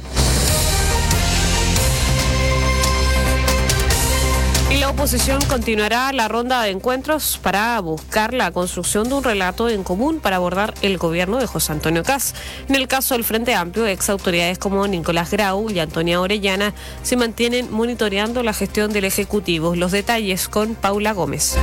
Y la oposición continuará la ronda de encuentros para buscar la construcción de un relato en común para abordar el gobierno de José Antonio Kast. En el caso del Frente Amplio, ex autoridades como Nicolás Grau y Antonia Orellana se mantienen monitoreando la gestión del Ejecutivo. Los detalles con Paula Gómez.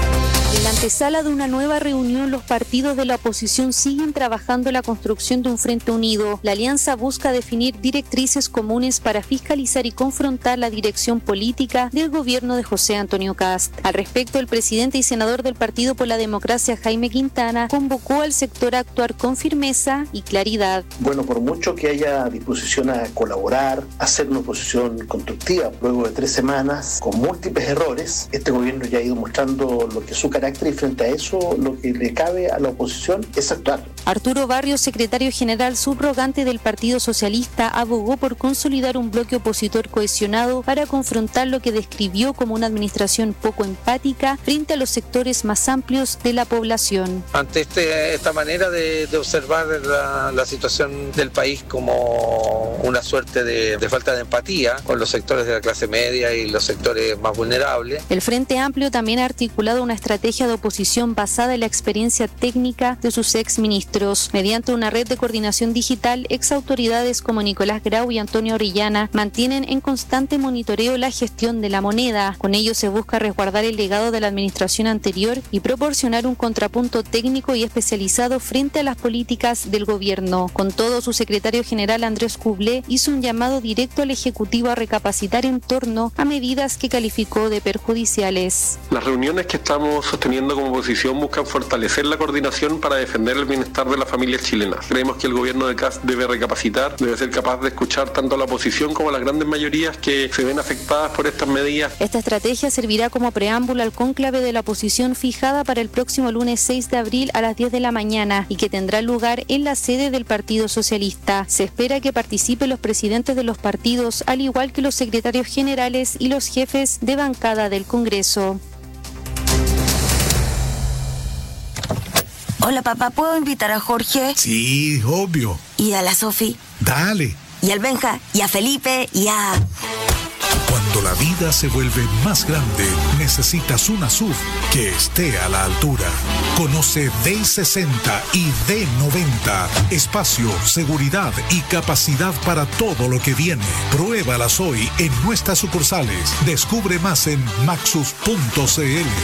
En la antesala de una nueva reunión, los partidos de la oposición siguen trabajando en la construcción de un frente unido. La alianza busca definir directrices comunes para fiscalizar y confrontar la dirección política del gobierno de José Antonio Kast. Al respecto, el presidente y senador del Partido por la Democracia, Jaime Quintana, convocó al sector a actuar con firmeza y claridad. Bueno, por mucho que haya disposición a colaborar, a hacer una oposición constructiva, luego de tres semanas, con múltiples errores, este gobierno ya ha ido mostrando lo que es su carácter y frente a eso lo que le cabe a la oposición es actuar. Arturo Barrios, secretario general subrogante del Partido Socialista, abogó por consolidar un bloque opositor cohesionado para confrontar lo que describió como una administración poco empática frente a los sectores más amplios de la población. Ante este, esta manera de, de observar la, la situación del país como una suerte de, de falta de empatía con los sectores de la clase media y los sectores más vulnerables. El Frente Amplio también ha articulado una estrategia de oposición basada en la experiencia técnica de sus exministros. Mediante una red de coordinación digital, exautoridades como Nicolás Grau y Antonia Orellana mantienen en constante monitoreo la gestión de la moneda. Con ello se busca resguardar el legado de la administración anterior y proporcionar un contrapunto técnico y especializado frente a las políticas del gobierno. Con todo, su secretario general Andrés Cublé hizo un llamado directo al Ejecutivo a recapacitar en torno a medidas que calificó de perjudiciales. Las reuniones que estamos sosteniendo como oposición buscan fortalecer la coordinación para defender el bienestar de las familias chilenas. Creemos que el gobierno de Kast debe recapacitar, debe ser capaz de escuchar tanto a la oposición como a las grandes mayorías que se ven afectadas por estas medidas. Esta estrategia servirá como preámbulo al cónclave de la oposición fijada para el próximo lunes seis de abril a las diez de la mañana y que tendrá lugar en la sede del Partido Socialista. Se espera que participen los presidentes de los partidos, al igual que los secretarios generales y los jefes de bancada del Congreso. Hola, papá, ¿puedo invitar a Jorge? Sí, obvio. ¿Y a la Sofi? Dale. ¿Y al Benja? ¿Y a Felipe? ¿Y a...? Cuando Cuando la vida se vuelve más grande, necesitas una S U V que esté a la altura. Conoce D sesenta y D noventa. Espacio, seguridad y capacidad para todo lo que viene. Pruébalas hoy en nuestras sucursales. Descubre más en maxus punto c l.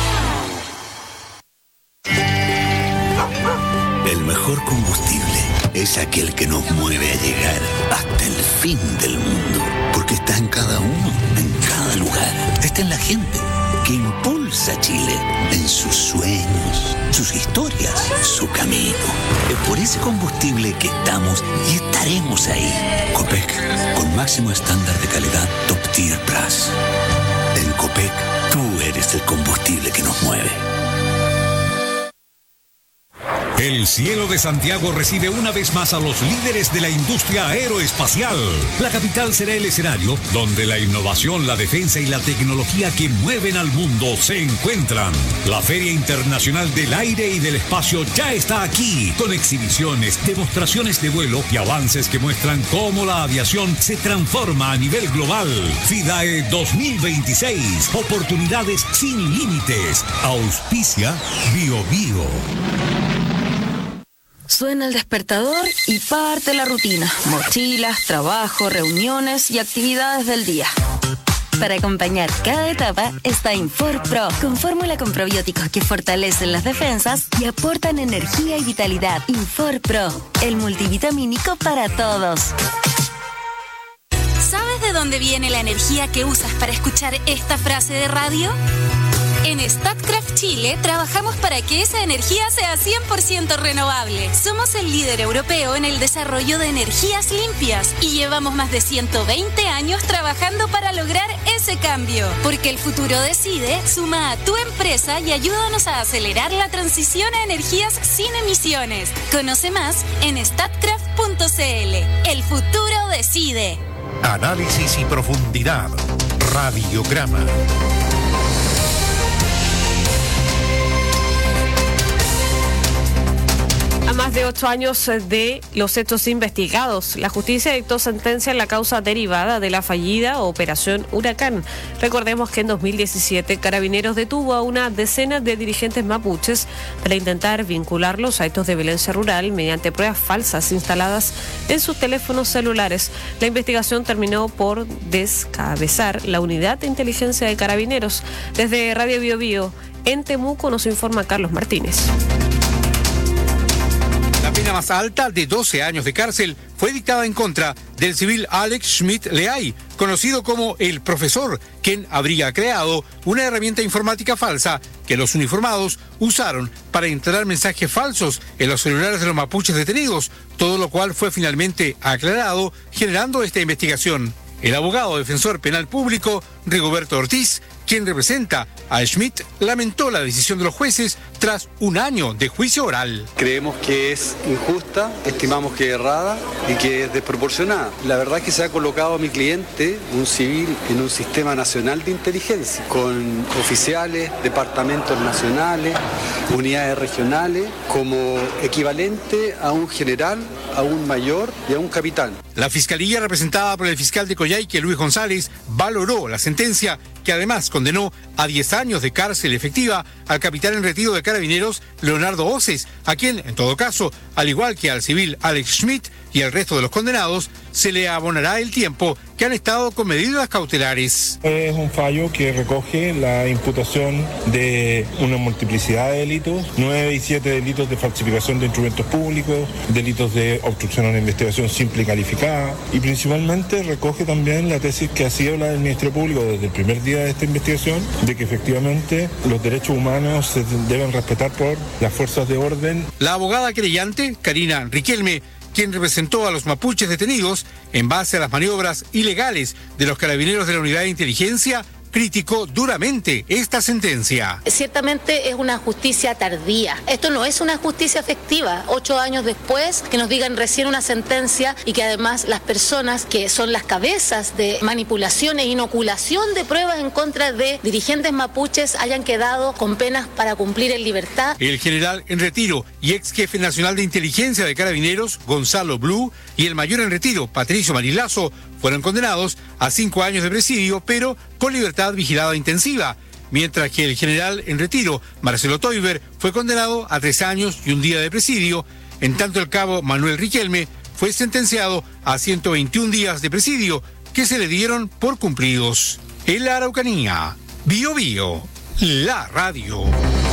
El mejor combustible es aquel que nos mueve a llegar hasta el fin del mundo. Porque está en cada uno, en cada lugar. Está en la gente que impulsa a Chile en sus sueños, sus historias, su camino. Es por ese combustible que estamos y estaremos ahí. Copec, con máximo estándar de calidad Top Tier Plus. En Copec, tú eres el combustible que nos mueve. El cielo de Santiago recibe una vez más a los líderes de la industria aeroespacial. La capital será el escenario donde la innovación, la defensa y la tecnología que mueven al mundo se encuentran. La Feria Internacional del Aire y del Espacio ya está aquí, con exhibiciones, demostraciones de vuelo y avances que muestran cómo la aviación se transforma a nivel global. FIDAE dos mil veintiséis, oportunidades sin límites. Auspicia Bio Bio. Suena el despertador y parte la rutina. Mochilas, trabajo, reuniones y actividades del día. Para acompañar cada etapa está Infor Pro, con fórmula con probióticos que fortalecen las defensas y aportan energía y vitalidad. Infor Pro, el multivitamínico para todos. ¿Sabes de dónde viene la energía que usas para escuchar esta frase de radio? En Statkraft Chile trabajamos para que esa energía sea cien por ciento renovable. Somos el líder europeo en el desarrollo de energías limpias y llevamos más de ciento veinte años trabajando para lograr ese cambio. Porque el futuro decide, suma a tu empresa y ayúdanos a acelerar la transición a energías sin emisiones. Conoce más en statkraft punto c l. El futuro decide. Análisis y profundidad. Radiograma. A más de ocho años de los hechos investigados, la justicia dictó sentencia en la causa derivada de la fallida Operación Huracán. Recordemos que en dos mil diecisiete Carabineros detuvo a una decena de dirigentes mapuches para intentar vincularlos a actos de violencia rural mediante pruebas falsas instaladas en sus teléfonos celulares. La investigación terminó por descabezar la unidad de inteligencia de Carabineros. Desde Radio Bio Bio, en Temuco, nos informa Carlos Martínez. La pena más alta, de doce años de cárcel, fue dictada en contra del civil Alex Schmidt Leay, conocido como el profesor, quien habría creado una herramienta informática falsa que los uniformados usaron para instalar mensajes falsos en los celulares de los mapuches detenidos, todo lo cual fue finalmente aclarado, generando esta investigación. El abogado defensor penal público, Rigoberto Ortiz, quien representa a Schmidt, lamentó la decisión de los jueces tras un año de juicio oral. Creemos que es injusta, estimamos que es errada y que es desproporcionada. La verdad es que se ha colocado a mi cliente, un civil, en un sistema nacional de inteligencia, con oficiales, departamentos nacionales, unidades regionales, como equivalente a un general, a un mayor y a un capitán. La fiscalía, representada por el fiscal de Coyhaique, Luis González, valoró la sentencia, que además condenó a diez años de cárcel efectiva al capitán en retiro de Carabineros, Leonardo Oces, a quien, en todo caso, al igual que al civil Alex Schmidt y al resto de los condenados, se le abonará el tiempo que han estado con medidas cautelares. Es un fallo que recoge la imputación de una multiplicidad de delitos, nueve y siete delitos de falsificación de instrumentos públicos, delitos de obstrucción a una investigación simple y calificada, y principalmente recoge también la tesis que ha sido la del Ministerio Público desde el primer día de esta investigación, de que efectivamente los derechos humanos se deben respetar por las fuerzas de orden. La abogada querellante, Karina Riquelme, quien representó a los mapuches detenidos en base a las maniobras ilegales de los carabineros de la Unidad de Inteligencia, criticó duramente esta sentencia. Ciertamente es una justicia tardía. Esto no es una justicia efectiva. Ocho años después, que nos digan recién una sentencia y que además las personas que son las cabezas de manipulación e inoculación de pruebas en contra de dirigentes mapuches hayan quedado con penas para cumplir en libertad. El general en retiro y ex jefe nacional de inteligencia de Carabineros, Gonzalo Blue, y el mayor en retiro, Patricio Marilazo, fueron condenados a cinco años de presidio, pero con libertad vigilada intensiva, mientras que el general en retiro, Marcelo Teuber, fue condenado a tres años y un día de presidio, en tanto el cabo Manuel Riquelme fue sentenciado a ciento veintiún días de presidio, que se le dieron por cumplidos. En la Araucanía, Bio Bio, la radio.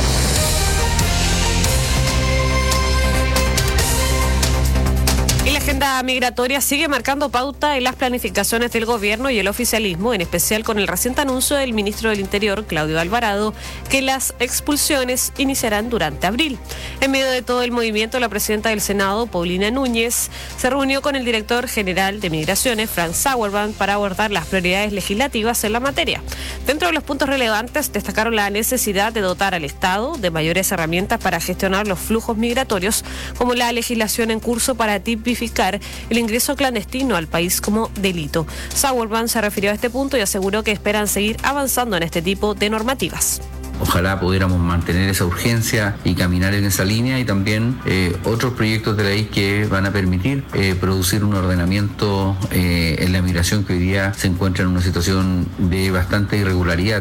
Y la agenda migratoria sigue marcando pauta en las planificaciones del gobierno y el oficialismo, en especial con el reciente anuncio del ministro del Interior, Claudio Alvarado, que las expulsiones iniciarán durante abril. En medio de todo el movimiento, la presidenta del Senado, Paulina Núñez, se reunió con el director general de Migraciones, Frank Sauerbrand, para abordar las prioridades legislativas en la materia. Dentro de los puntos relevantes, destacaron la necesidad de dotar al Estado de mayores herramientas para gestionar los flujos migratorios, como la legislación en curso para tipificar el ingreso clandestino al país como delito. Sauerbrand se refirió a este punto y aseguró que esperan seguir avanzando en este tipo de normativas. Ojalá pudiéramos mantener esa urgencia y caminar en esa línea, y también eh, otros proyectos de ley que van a permitir eh, producir un ordenamiento eh, en la migración, que hoy día se encuentra en una situación de bastante irregularidad.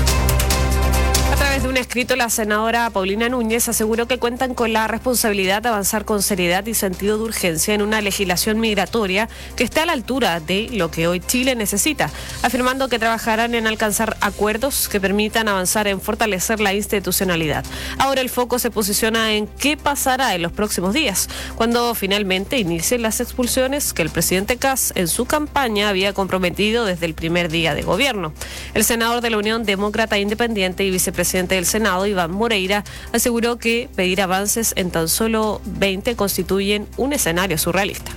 De un escrito, la senadora Paulina Núñez aseguró que cuentan con la responsabilidad de avanzar con seriedad y sentido de urgencia en una legislación migratoria que esté a la altura de lo que hoy Chile necesita, afirmando que trabajarán en alcanzar acuerdos que permitan avanzar en fortalecer la institucionalidad. Ahora el foco se posiciona en qué pasará en los próximos días, cuando finalmente inicien las expulsiones que el presidente Kast en su campaña había comprometido desde el primer día de gobierno. El senador de la Unión Demócrata Independiente y vicepresidente del Senado, Iván Moreira, aseguró que pedir avances en tan solo veinte constituyen un escenario surrealista.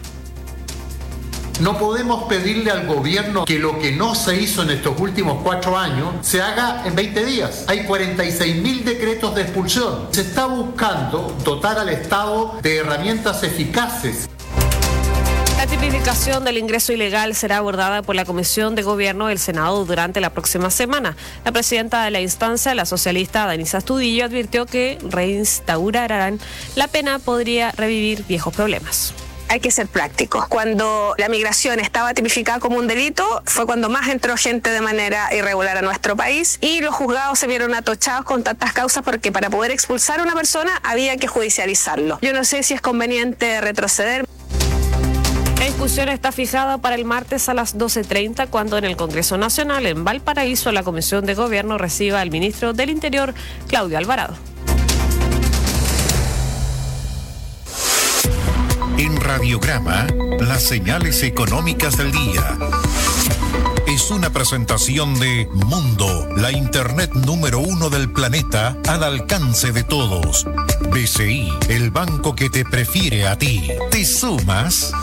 No podemos pedirle al gobierno que lo que no se hizo en estos últimos cuatro años se haga en veinte días. Hay cuarenta y seis mil decretos de expulsión. Se está buscando dotar al Estado de herramientas eficaces. La tipificación del ingreso ilegal será abordada por la Comisión de Gobierno del Senado durante la próxima semana. La presidenta de la instancia, la socialista Danisa Astudillo, advirtió que reinstaurarán la pena podría revivir viejos problemas. Hay que ser prácticos. Cuando la migración estaba tipificada como un delito, fue cuando más entró gente de manera irregular a nuestro país, y los juzgados se vieron atochados con tantas causas porque para poder expulsar a una persona había que judicializarlo. Yo no sé si es conveniente retroceder. La discusión está fijada para el martes a las doce treinta, cuando en el Congreso Nacional, en Valparaíso, la Comisión de Gobierno reciba al ministro del Interior, Claudio Alvarado. En Radiograma, las señales económicas del día. Es una presentación de Mundo, la internet número uno del planeta al alcance de todos. B C I, el banco que te prefiere a ti. ¿Te sumas?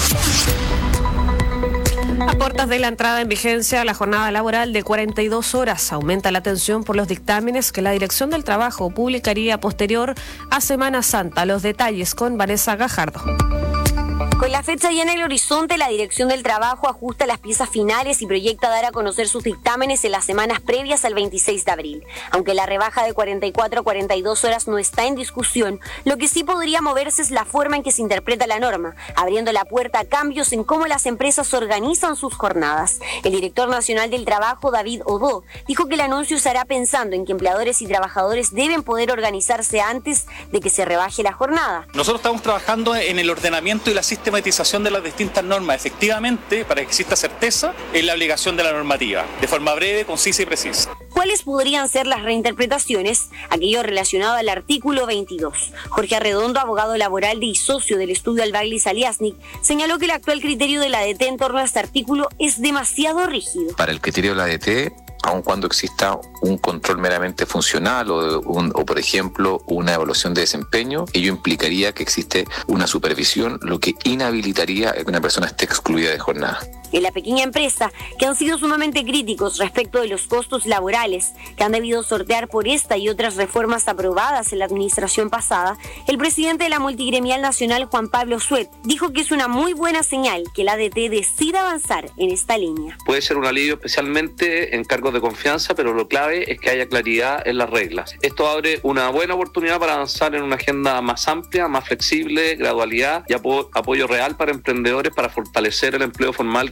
A puertas de la entrada en vigencia, la jornada laboral de cuarenta y dos horas aumenta la atención por los dictámenes que la Dirección del Trabajo publicaría posterior a Semana Santa. Los detalles con Vanessa Gajardo. Con la fecha ya en el horizonte, la Dirección del Trabajo ajusta las piezas finales y proyecta dar a conocer sus dictámenes en las semanas previas al veintiséis de abril. Aunque la rebaja de cuarenta y cuatro a cuarenta y dos horas no está en discusión, lo que sí podría moverse es la forma en que se interpreta la norma, abriendo la puerta a cambios en cómo las empresas organizan sus jornadas. El director nacional del Trabajo, David Odó, dijo que el anuncio se hará pensando en que empleadores y trabajadores deben poder organizarse antes de que se rebaje la jornada. Nosotros estamos trabajando en el ordenamiento y la sistematización de las distintas normas, efectivamente, para que exista certeza en la obligación de la normativa, de forma breve, concisa y precisa. ¿Cuáles podrían ser las reinterpretaciones? Aquello relacionado al artículo veintidós. Jorge Arredondo, abogado laboral y socio del estudio Albagli Saliasnik, señaló que el actual criterio de la A D T en torno a este artículo es demasiado rígido. Para el criterio de la A D T, aun cuando exista un control meramente funcional o, un, o, por ejemplo, una evaluación de desempeño, ello implicaría que existe una supervisión, lo que inhabilitaría a que una persona esté excluida de jornada. En la pequeña empresa, que han sido sumamente críticos respecto de los costos laborales que han debido sortear por esta y otras reformas aprobadas en la administración pasada, el presidente de la Multigremial Nacional, Juan Pablo Suet, dijo que es una muy buena señal que la A D T decida avanzar en esta línea. Puede ser un alivio especialmente en cargos de confianza, pero lo clave es que haya claridad en las reglas. Esto abre una buena oportunidad para avanzar en una agenda más amplia, más flexible, gradualidad y apo- apoyo real para emprendedores para fortalecer el empleo formal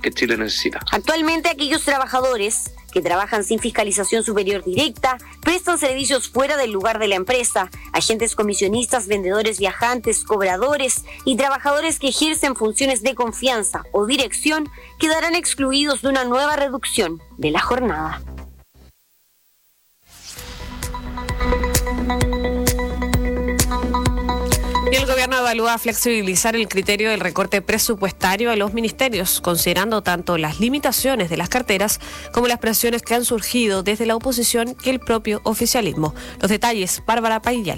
que Chile necesita. Actualmente aquellos trabajadores que trabajan sin fiscalización superior directa, prestan servicios fuera del lugar de la empresa, agentes comisionistas, vendedores viajantes, cobradores y trabajadores que ejercen funciones de confianza o dirección quedarán excluidos de una nueva reducción de la jornada. Y el gobierno evalúa flexibilizar el criterio del recorte presupuestario a los ministerios, considerando tanto las limitaciones de las carteras como las presiones que han surgido desde la oposición y el propio oficialismo. Los detalles, Bárbara Paillal.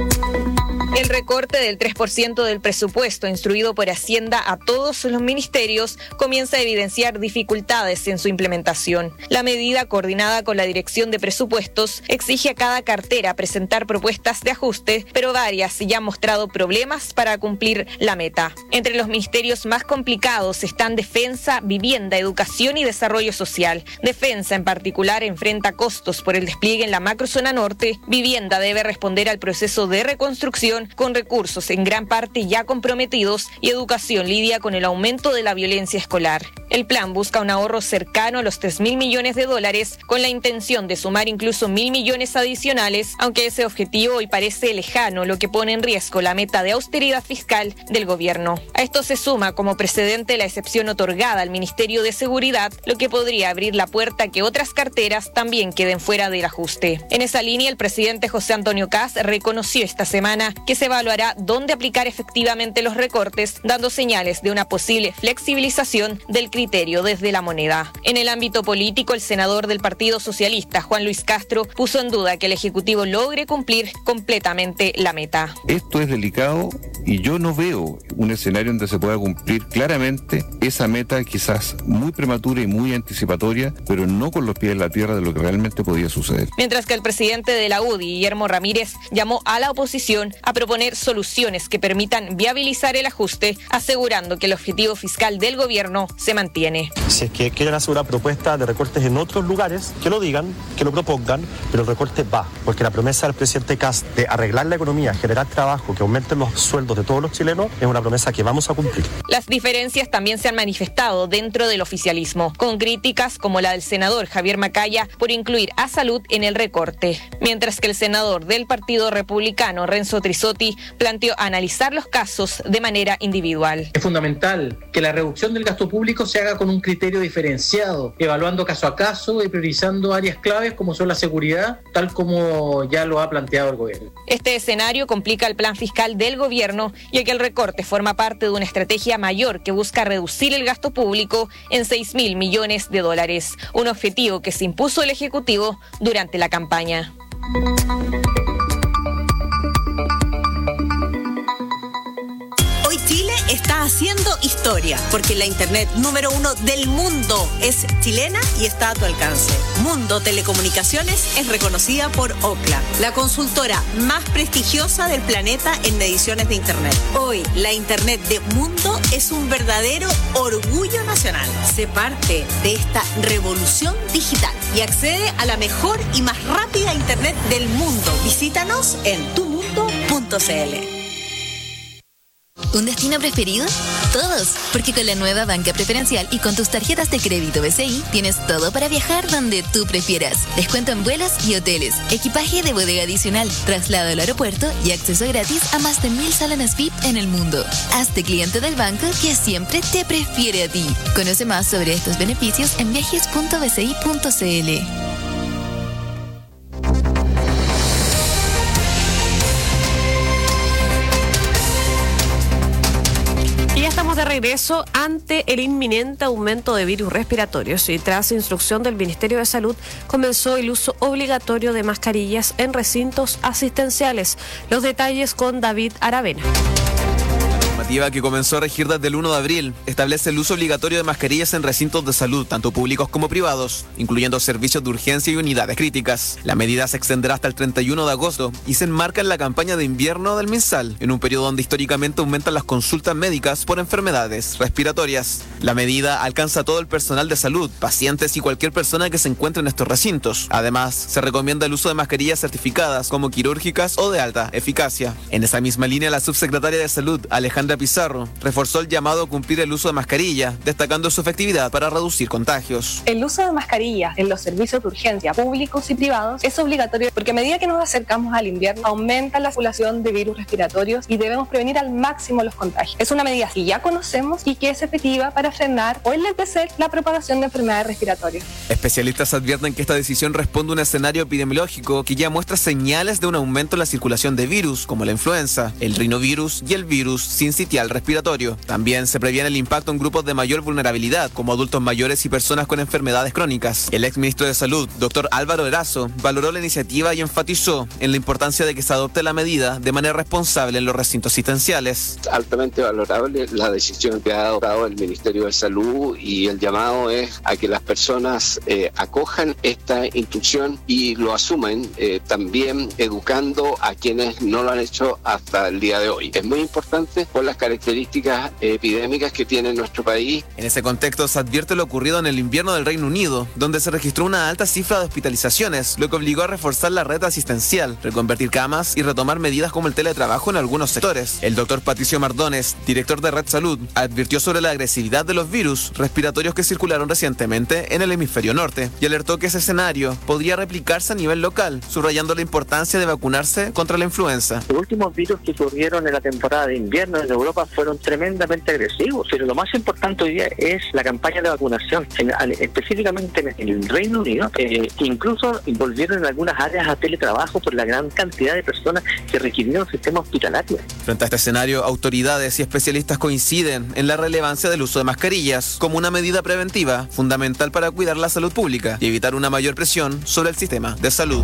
El recorte del tres por ciento del presupuesto instruido por Hacienda a todos los ministerios comienza a evidenciar dificultades en su implementación. La medida, coordinada con la Dirección de Presupuestos, exige a cada cartera presentar propuestas de ajuste, pero varias ya han mostrado problemas para cumplir la meta. Entre los ministerios más complicados están Defensa, Vivienda, Educación y Desarrollo Social. Defensa, en particular, enfrenta costos por el despliegue en la macrozona norte. Vivienda debe responder al proceso de reconstrucción con recursos en gran parte ya comprometidos, y Educación lidia con el aumento de la violencia escolar. El plan busca un ahorro cercano a los tres mil millones de dólares, con la intención de sumar incluso mil millones adicionales, aunque ese objetivo hoy parece lejano, lo que pone en riesgo la meta de austeridad fiscal del gobierno. A esto se suma como precedente la excepción otorgada al Ministerio de Seguridad, lo que podría abrir la puerta a que otras carteras también queden fuera del ajuste. En esa línea, el presidente José Antonio Kast reconoció esta semana que se evaluará dónde aplicar efectivamente los recortes, dando señales de una posible flexibilización del criterio desde la moneda. En el ámbito político, el senador del Partido Socialista, Juan Luis Castro, puso en duda que el Ejecutivo logre cumplir completamente la meta. Esto es delicado y yo no veo un escenario donde se pueda cumplir claramente esa meta, quizás muy prematura y muy anticipatoria, pero no con los pies en la tierra de lo que realmente podía suceder. Mientras que el presidente de la U D I, Guillermo Ramírez, llamó a la oposición a proponer soluciones que permitan viabilizar el ajuste, asegurando que el objetivo fiscal del gobierno se mantiene. Si es que quieren hacer una propuesta de recortes en otros lugares, que lo digan, que lo propongan, pero el recorte va, porque la promesa del presidente Kast de arreglar la economía, generar trabajo, que aumenten los sueldos de todos los chilenos, es una promesa que vamos a cumplir. Las diferencias también se han manifestado dentro del oficialismo, con críticas como la del senador Javier Macaya por incluir a salud en el recorte, mientras que el senador del Partido Republicano, Renzo Trisotti, planteó analizar los casos de manera individual. Es fundamental que la reducción del gasto público se haga con un criterio diferenciado, evaluando caso a caso y priorizando áreas claves como son la seguridad, tal como ya lo ha planteado el gobierno. Este escenario complica el plan fiscal del gobierno, ya que el recorte forma parte de una estrategia mayor que busca reducir el gasto público en seis mil millones de dólares, un objetivo que se impuso el Ejecutivo durante la campaña. Hoy Chile está haciendo historia, porque la internet número uno del mundo es chilena y está a tu alcance. Mundo Telecomunicaciones es reconocida por Ookla, la consultora más prestigiosa del planeta en mediciones de internet. Hoy, la internet de Mundo es un verdadero orgullo nacional. Sé parte de esta revolución digital y accede a la mejor y más rápida internet del mundo. Visítanos en tu mundo punto c l. ¿Un destino preferido? Todos, porque con la nueva banca preferencial y con tus tarjetas de crédito B C I tienes todo para viajar donde tú prefieras. Descuento en vuelos y hoteles, equipaje de bodega adicional, traslado al aeropuerto y acceso gratis a más de mil salones V I P en el mundo. Hazte cliente del banco que siempre te prefiere a ti. Conoce más sobre estos beneficios en viajes punto b c i punto c l. Estamos de regreso ante el inminente aumento de virus respiratorios y tras instrucción del Ministerio de Salud comenzó el uso obligatorio de mascarillas en recintos asistenciales. Los detalles con David Aravena. Que comenzó a regir desde el uno de abril, establece el uso obligatorio de mascarillas en recintos de salud, tanto públicos como privados, incluyendo servicios de urgencia y unidades críticas. La medida se extenderá hasta el treinta y uno de agosto y se enmarca en la campaña de invierno del MinSal, en un periodo donde históricamente aumentan las consultas médicas por enfermedades respiratorias. La medida alcanza a todo el personal de salud, pacientes y cualquier persona que se encuentre en estos recintos. Además, se recomienda el uso de mascarillas certificadas como quirúrgicas o de alta eficacia. En esa misma línea, la subsecretaria de Salud, Alejandra Pizarro reforzó el llamado a cumplir el uso de mascarilla, destacando su efectividad para reducir contagios. El uso de mascarilla en los servicios de urgencia públicos y privados es obligatorio porque a medida que nos acercamos al invierno aumenta la circulación de virus respiratorios y debemos prevenir al máximo los contagios. Es una medida que ya conocemos y que es efectiva para frenar o enlentecer la propagación de enfermedades respiratorias. Especialistas advierten que esta decisión responde a un escenario epidemiológico que ya muestra señales de un aumento en la circulación de virus, como la influenza, el rinovirus y el virus sincitial respiratorio. También se previene el impacto en grupos de mayor vulnerabilidad, como adultos mayores y personas con enfermedades crónicas. El exministro de Salud, doctor Álvaro Erazo, valoró la iniciativa y enfatizó en la importancia de que se adopte la medida de manera responsable en los recintos asistenciales. Altamente valorable la decisión que ha adoptado el Ministerio de Salud y el llamado es a que las personas eh, acojan esta instrucción y lo asuman, eh, también educando a quienes no lo han hecho hasta el día de hoy. Es muy importante por las características epidémicas que tiene nuestro país. En ese contexto se advierte lo ocurrido en el invierno del Reino Unido, donde se registró una alta cifra de hospitalizaciones, lo que obligó a reforzar la red asistencial, reconvertir camas y retomar medidas como el teletrabajo en algunos sectores. El doctor Patricio Mardones, director de Red Salud, advirtió sobre la agresividad de los virus respiratorios que circularon recientemente en el hemisferio norte y alertó que ese escenario podría replicarse a nivel local, subrayando la importancia de vacunarse contra la influenza. Los últimos virus que ocurrieron en la temporada de invierno en Europa fueron tremendamente agresivos, pero lo más importante hoy día es la campaña de vacunación, en, específicamente en el Reino Unido, eh, que incluso volvieron en algunas áreas a teletrabajo por la gran cantidad de personas que requirieron el sistema hospitalario. Frente a este escenario, autoridades y especialistas coinciden en la relevancia del uso de mascarillas como una medida preventiva fundamental para cuidar la salud pública y evitar una mayor presión sobre el sistema de salud.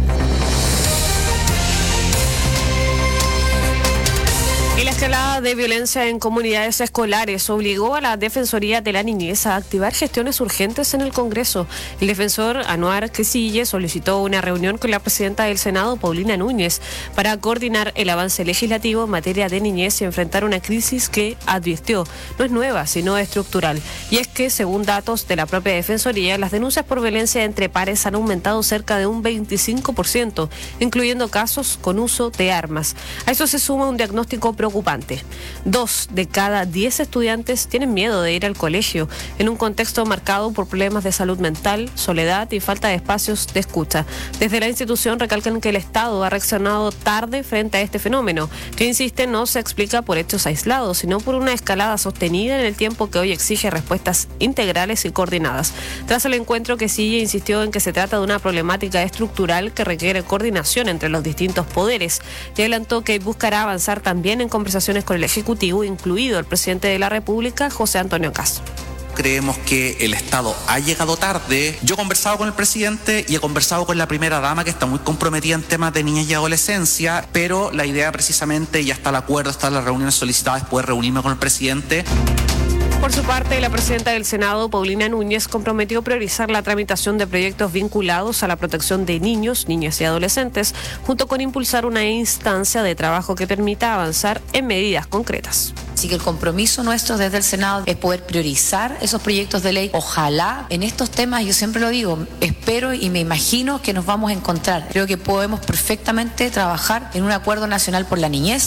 Y la escalada de violencia en comunidades escolares obligó a la Defensoría de la Niñez a activar gestiones urgentes en el Congreso. El defensor Anuar Quesille solicitó una reunión con la presidenta del Senado, Paulina Núñez, para coordinar el avance legislativo en materia de niñez y enfrentar una crisis que, advirtió, no es nueva, sino estructural. Y es que, según datos de la propia Defensoría, las denuncias por violencia entre pares han aumentado cerca de un veinticinco por ciento, incluyendo casos con uso de armas. A eso se suma un diagnóstico preocupante. Dos de cada diez estudiantes tienen miedo de ir al colegio, en un contexto marcado por problemas de salud mental, soledad y falta de espacios de escucha. Desde la institución recalcan que el Estado ha reaccionado tarde frente a este fenómeno, que, insiste, no se explica por hechos aislados, sino por una escalada sostenida en el tiempo que hoy exige respuestas integrales y coordinadas. Tras el encuentro, Quesille insistió en que se trata de una problemática estructural que requiere coordinación entre los distintos poderes y adelantó que buscará avanzar también en conversaciones con el Ejecutivo, incluido el presidente de la República, José Antonio Cast. Creemos que el Estado ha llegado tarde. Yo he conversado con el presidente y he conversado con la primera dama, que está muy comprometida en temas de niñez y adolescencia, pero la idea precisamente, ya está el acuerdo, están las reuniones solicitadas, es poder reunirme con el presidente. Por su parte, la presidenta del Senado, Paulina Núñez, comprometió priorizar la tramitación de proyectos vinculados a la protección de niños, niñas y adolescentes, junto con impulsar una instancia de trabajo que permita avanzar en medidas concretas. Así que el compromiso nuestro desde el Senado es poder priorizar esos proyectos de ley. Ojalá en estos temas, yo siempre lo digo, espero y me imagino que nos vamos a encontrar. Creo que podemos perfectamente trabajar en un acuerdo nacional por la niñez.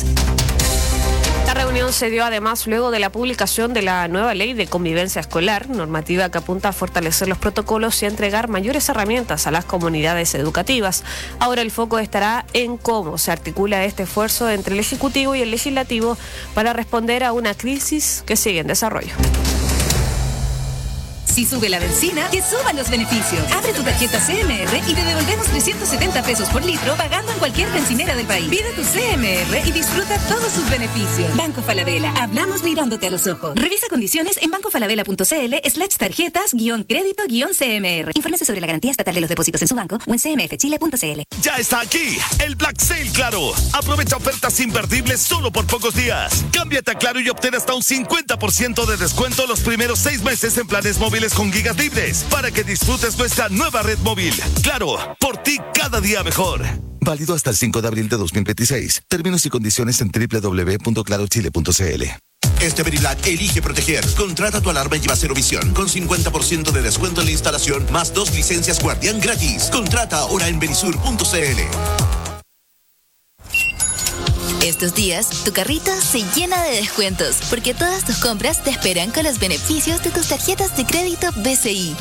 La reunión se dio además luego de la publicación de la nueva ley de convivencia escolar, normativa que apunta a fortalecer los protocolos y a entregar mayores herramientas a las comunidades educativas. Ahora el foco estará en cómo se articula este esfuerzo entre el Ejecutivo y el Legislativo para responder a una crisis que sigue en desarrollo. Si sube la benzina, que suban los beneficios. Abre tu tarjeta C M R y te devolvemos trescientos setenta pesos por litro pagando en cualquier bencinera del país. Pide tu C M R y disfruta todos sus beneficios. Banco Falabella. Hablamos mirándote a los ojos. Revisa condiciones en bancofalabella.cl slash tarjetas guión crédito guión C M R. Infórmese sobre la garantía estatal de los depósitos en su banco o en c m f chile punto c l. Ya está aquí el Black Sale Claro. Aprovecha ofertas imperdibles solo por pocos días. Cámbiate a Claro y obtén hasta un cincuenta por ciento de descuento los primeros seis meses en planes móviles con gigas libres para que disfrutes nuestra nueva red móvil. Claro, por ti cada día mejor. Válido hasta el cinco de abril de dos mil veintiséis. Términos y condiciones en doble u doble u doble u punto claro chile punto c l. Este Verilac elige proteger. Contrata tu alarma y lleva Cero Visión con cincuenta por ciento de descuento en la instalación más dos licencias Guardián gratis. Contrata ahora en verisur punto c l. Estos días, tu carrito se llena de descuentos, porque todas tus compras te esperan con los beneficios de tus tarjetas de crédito B C I.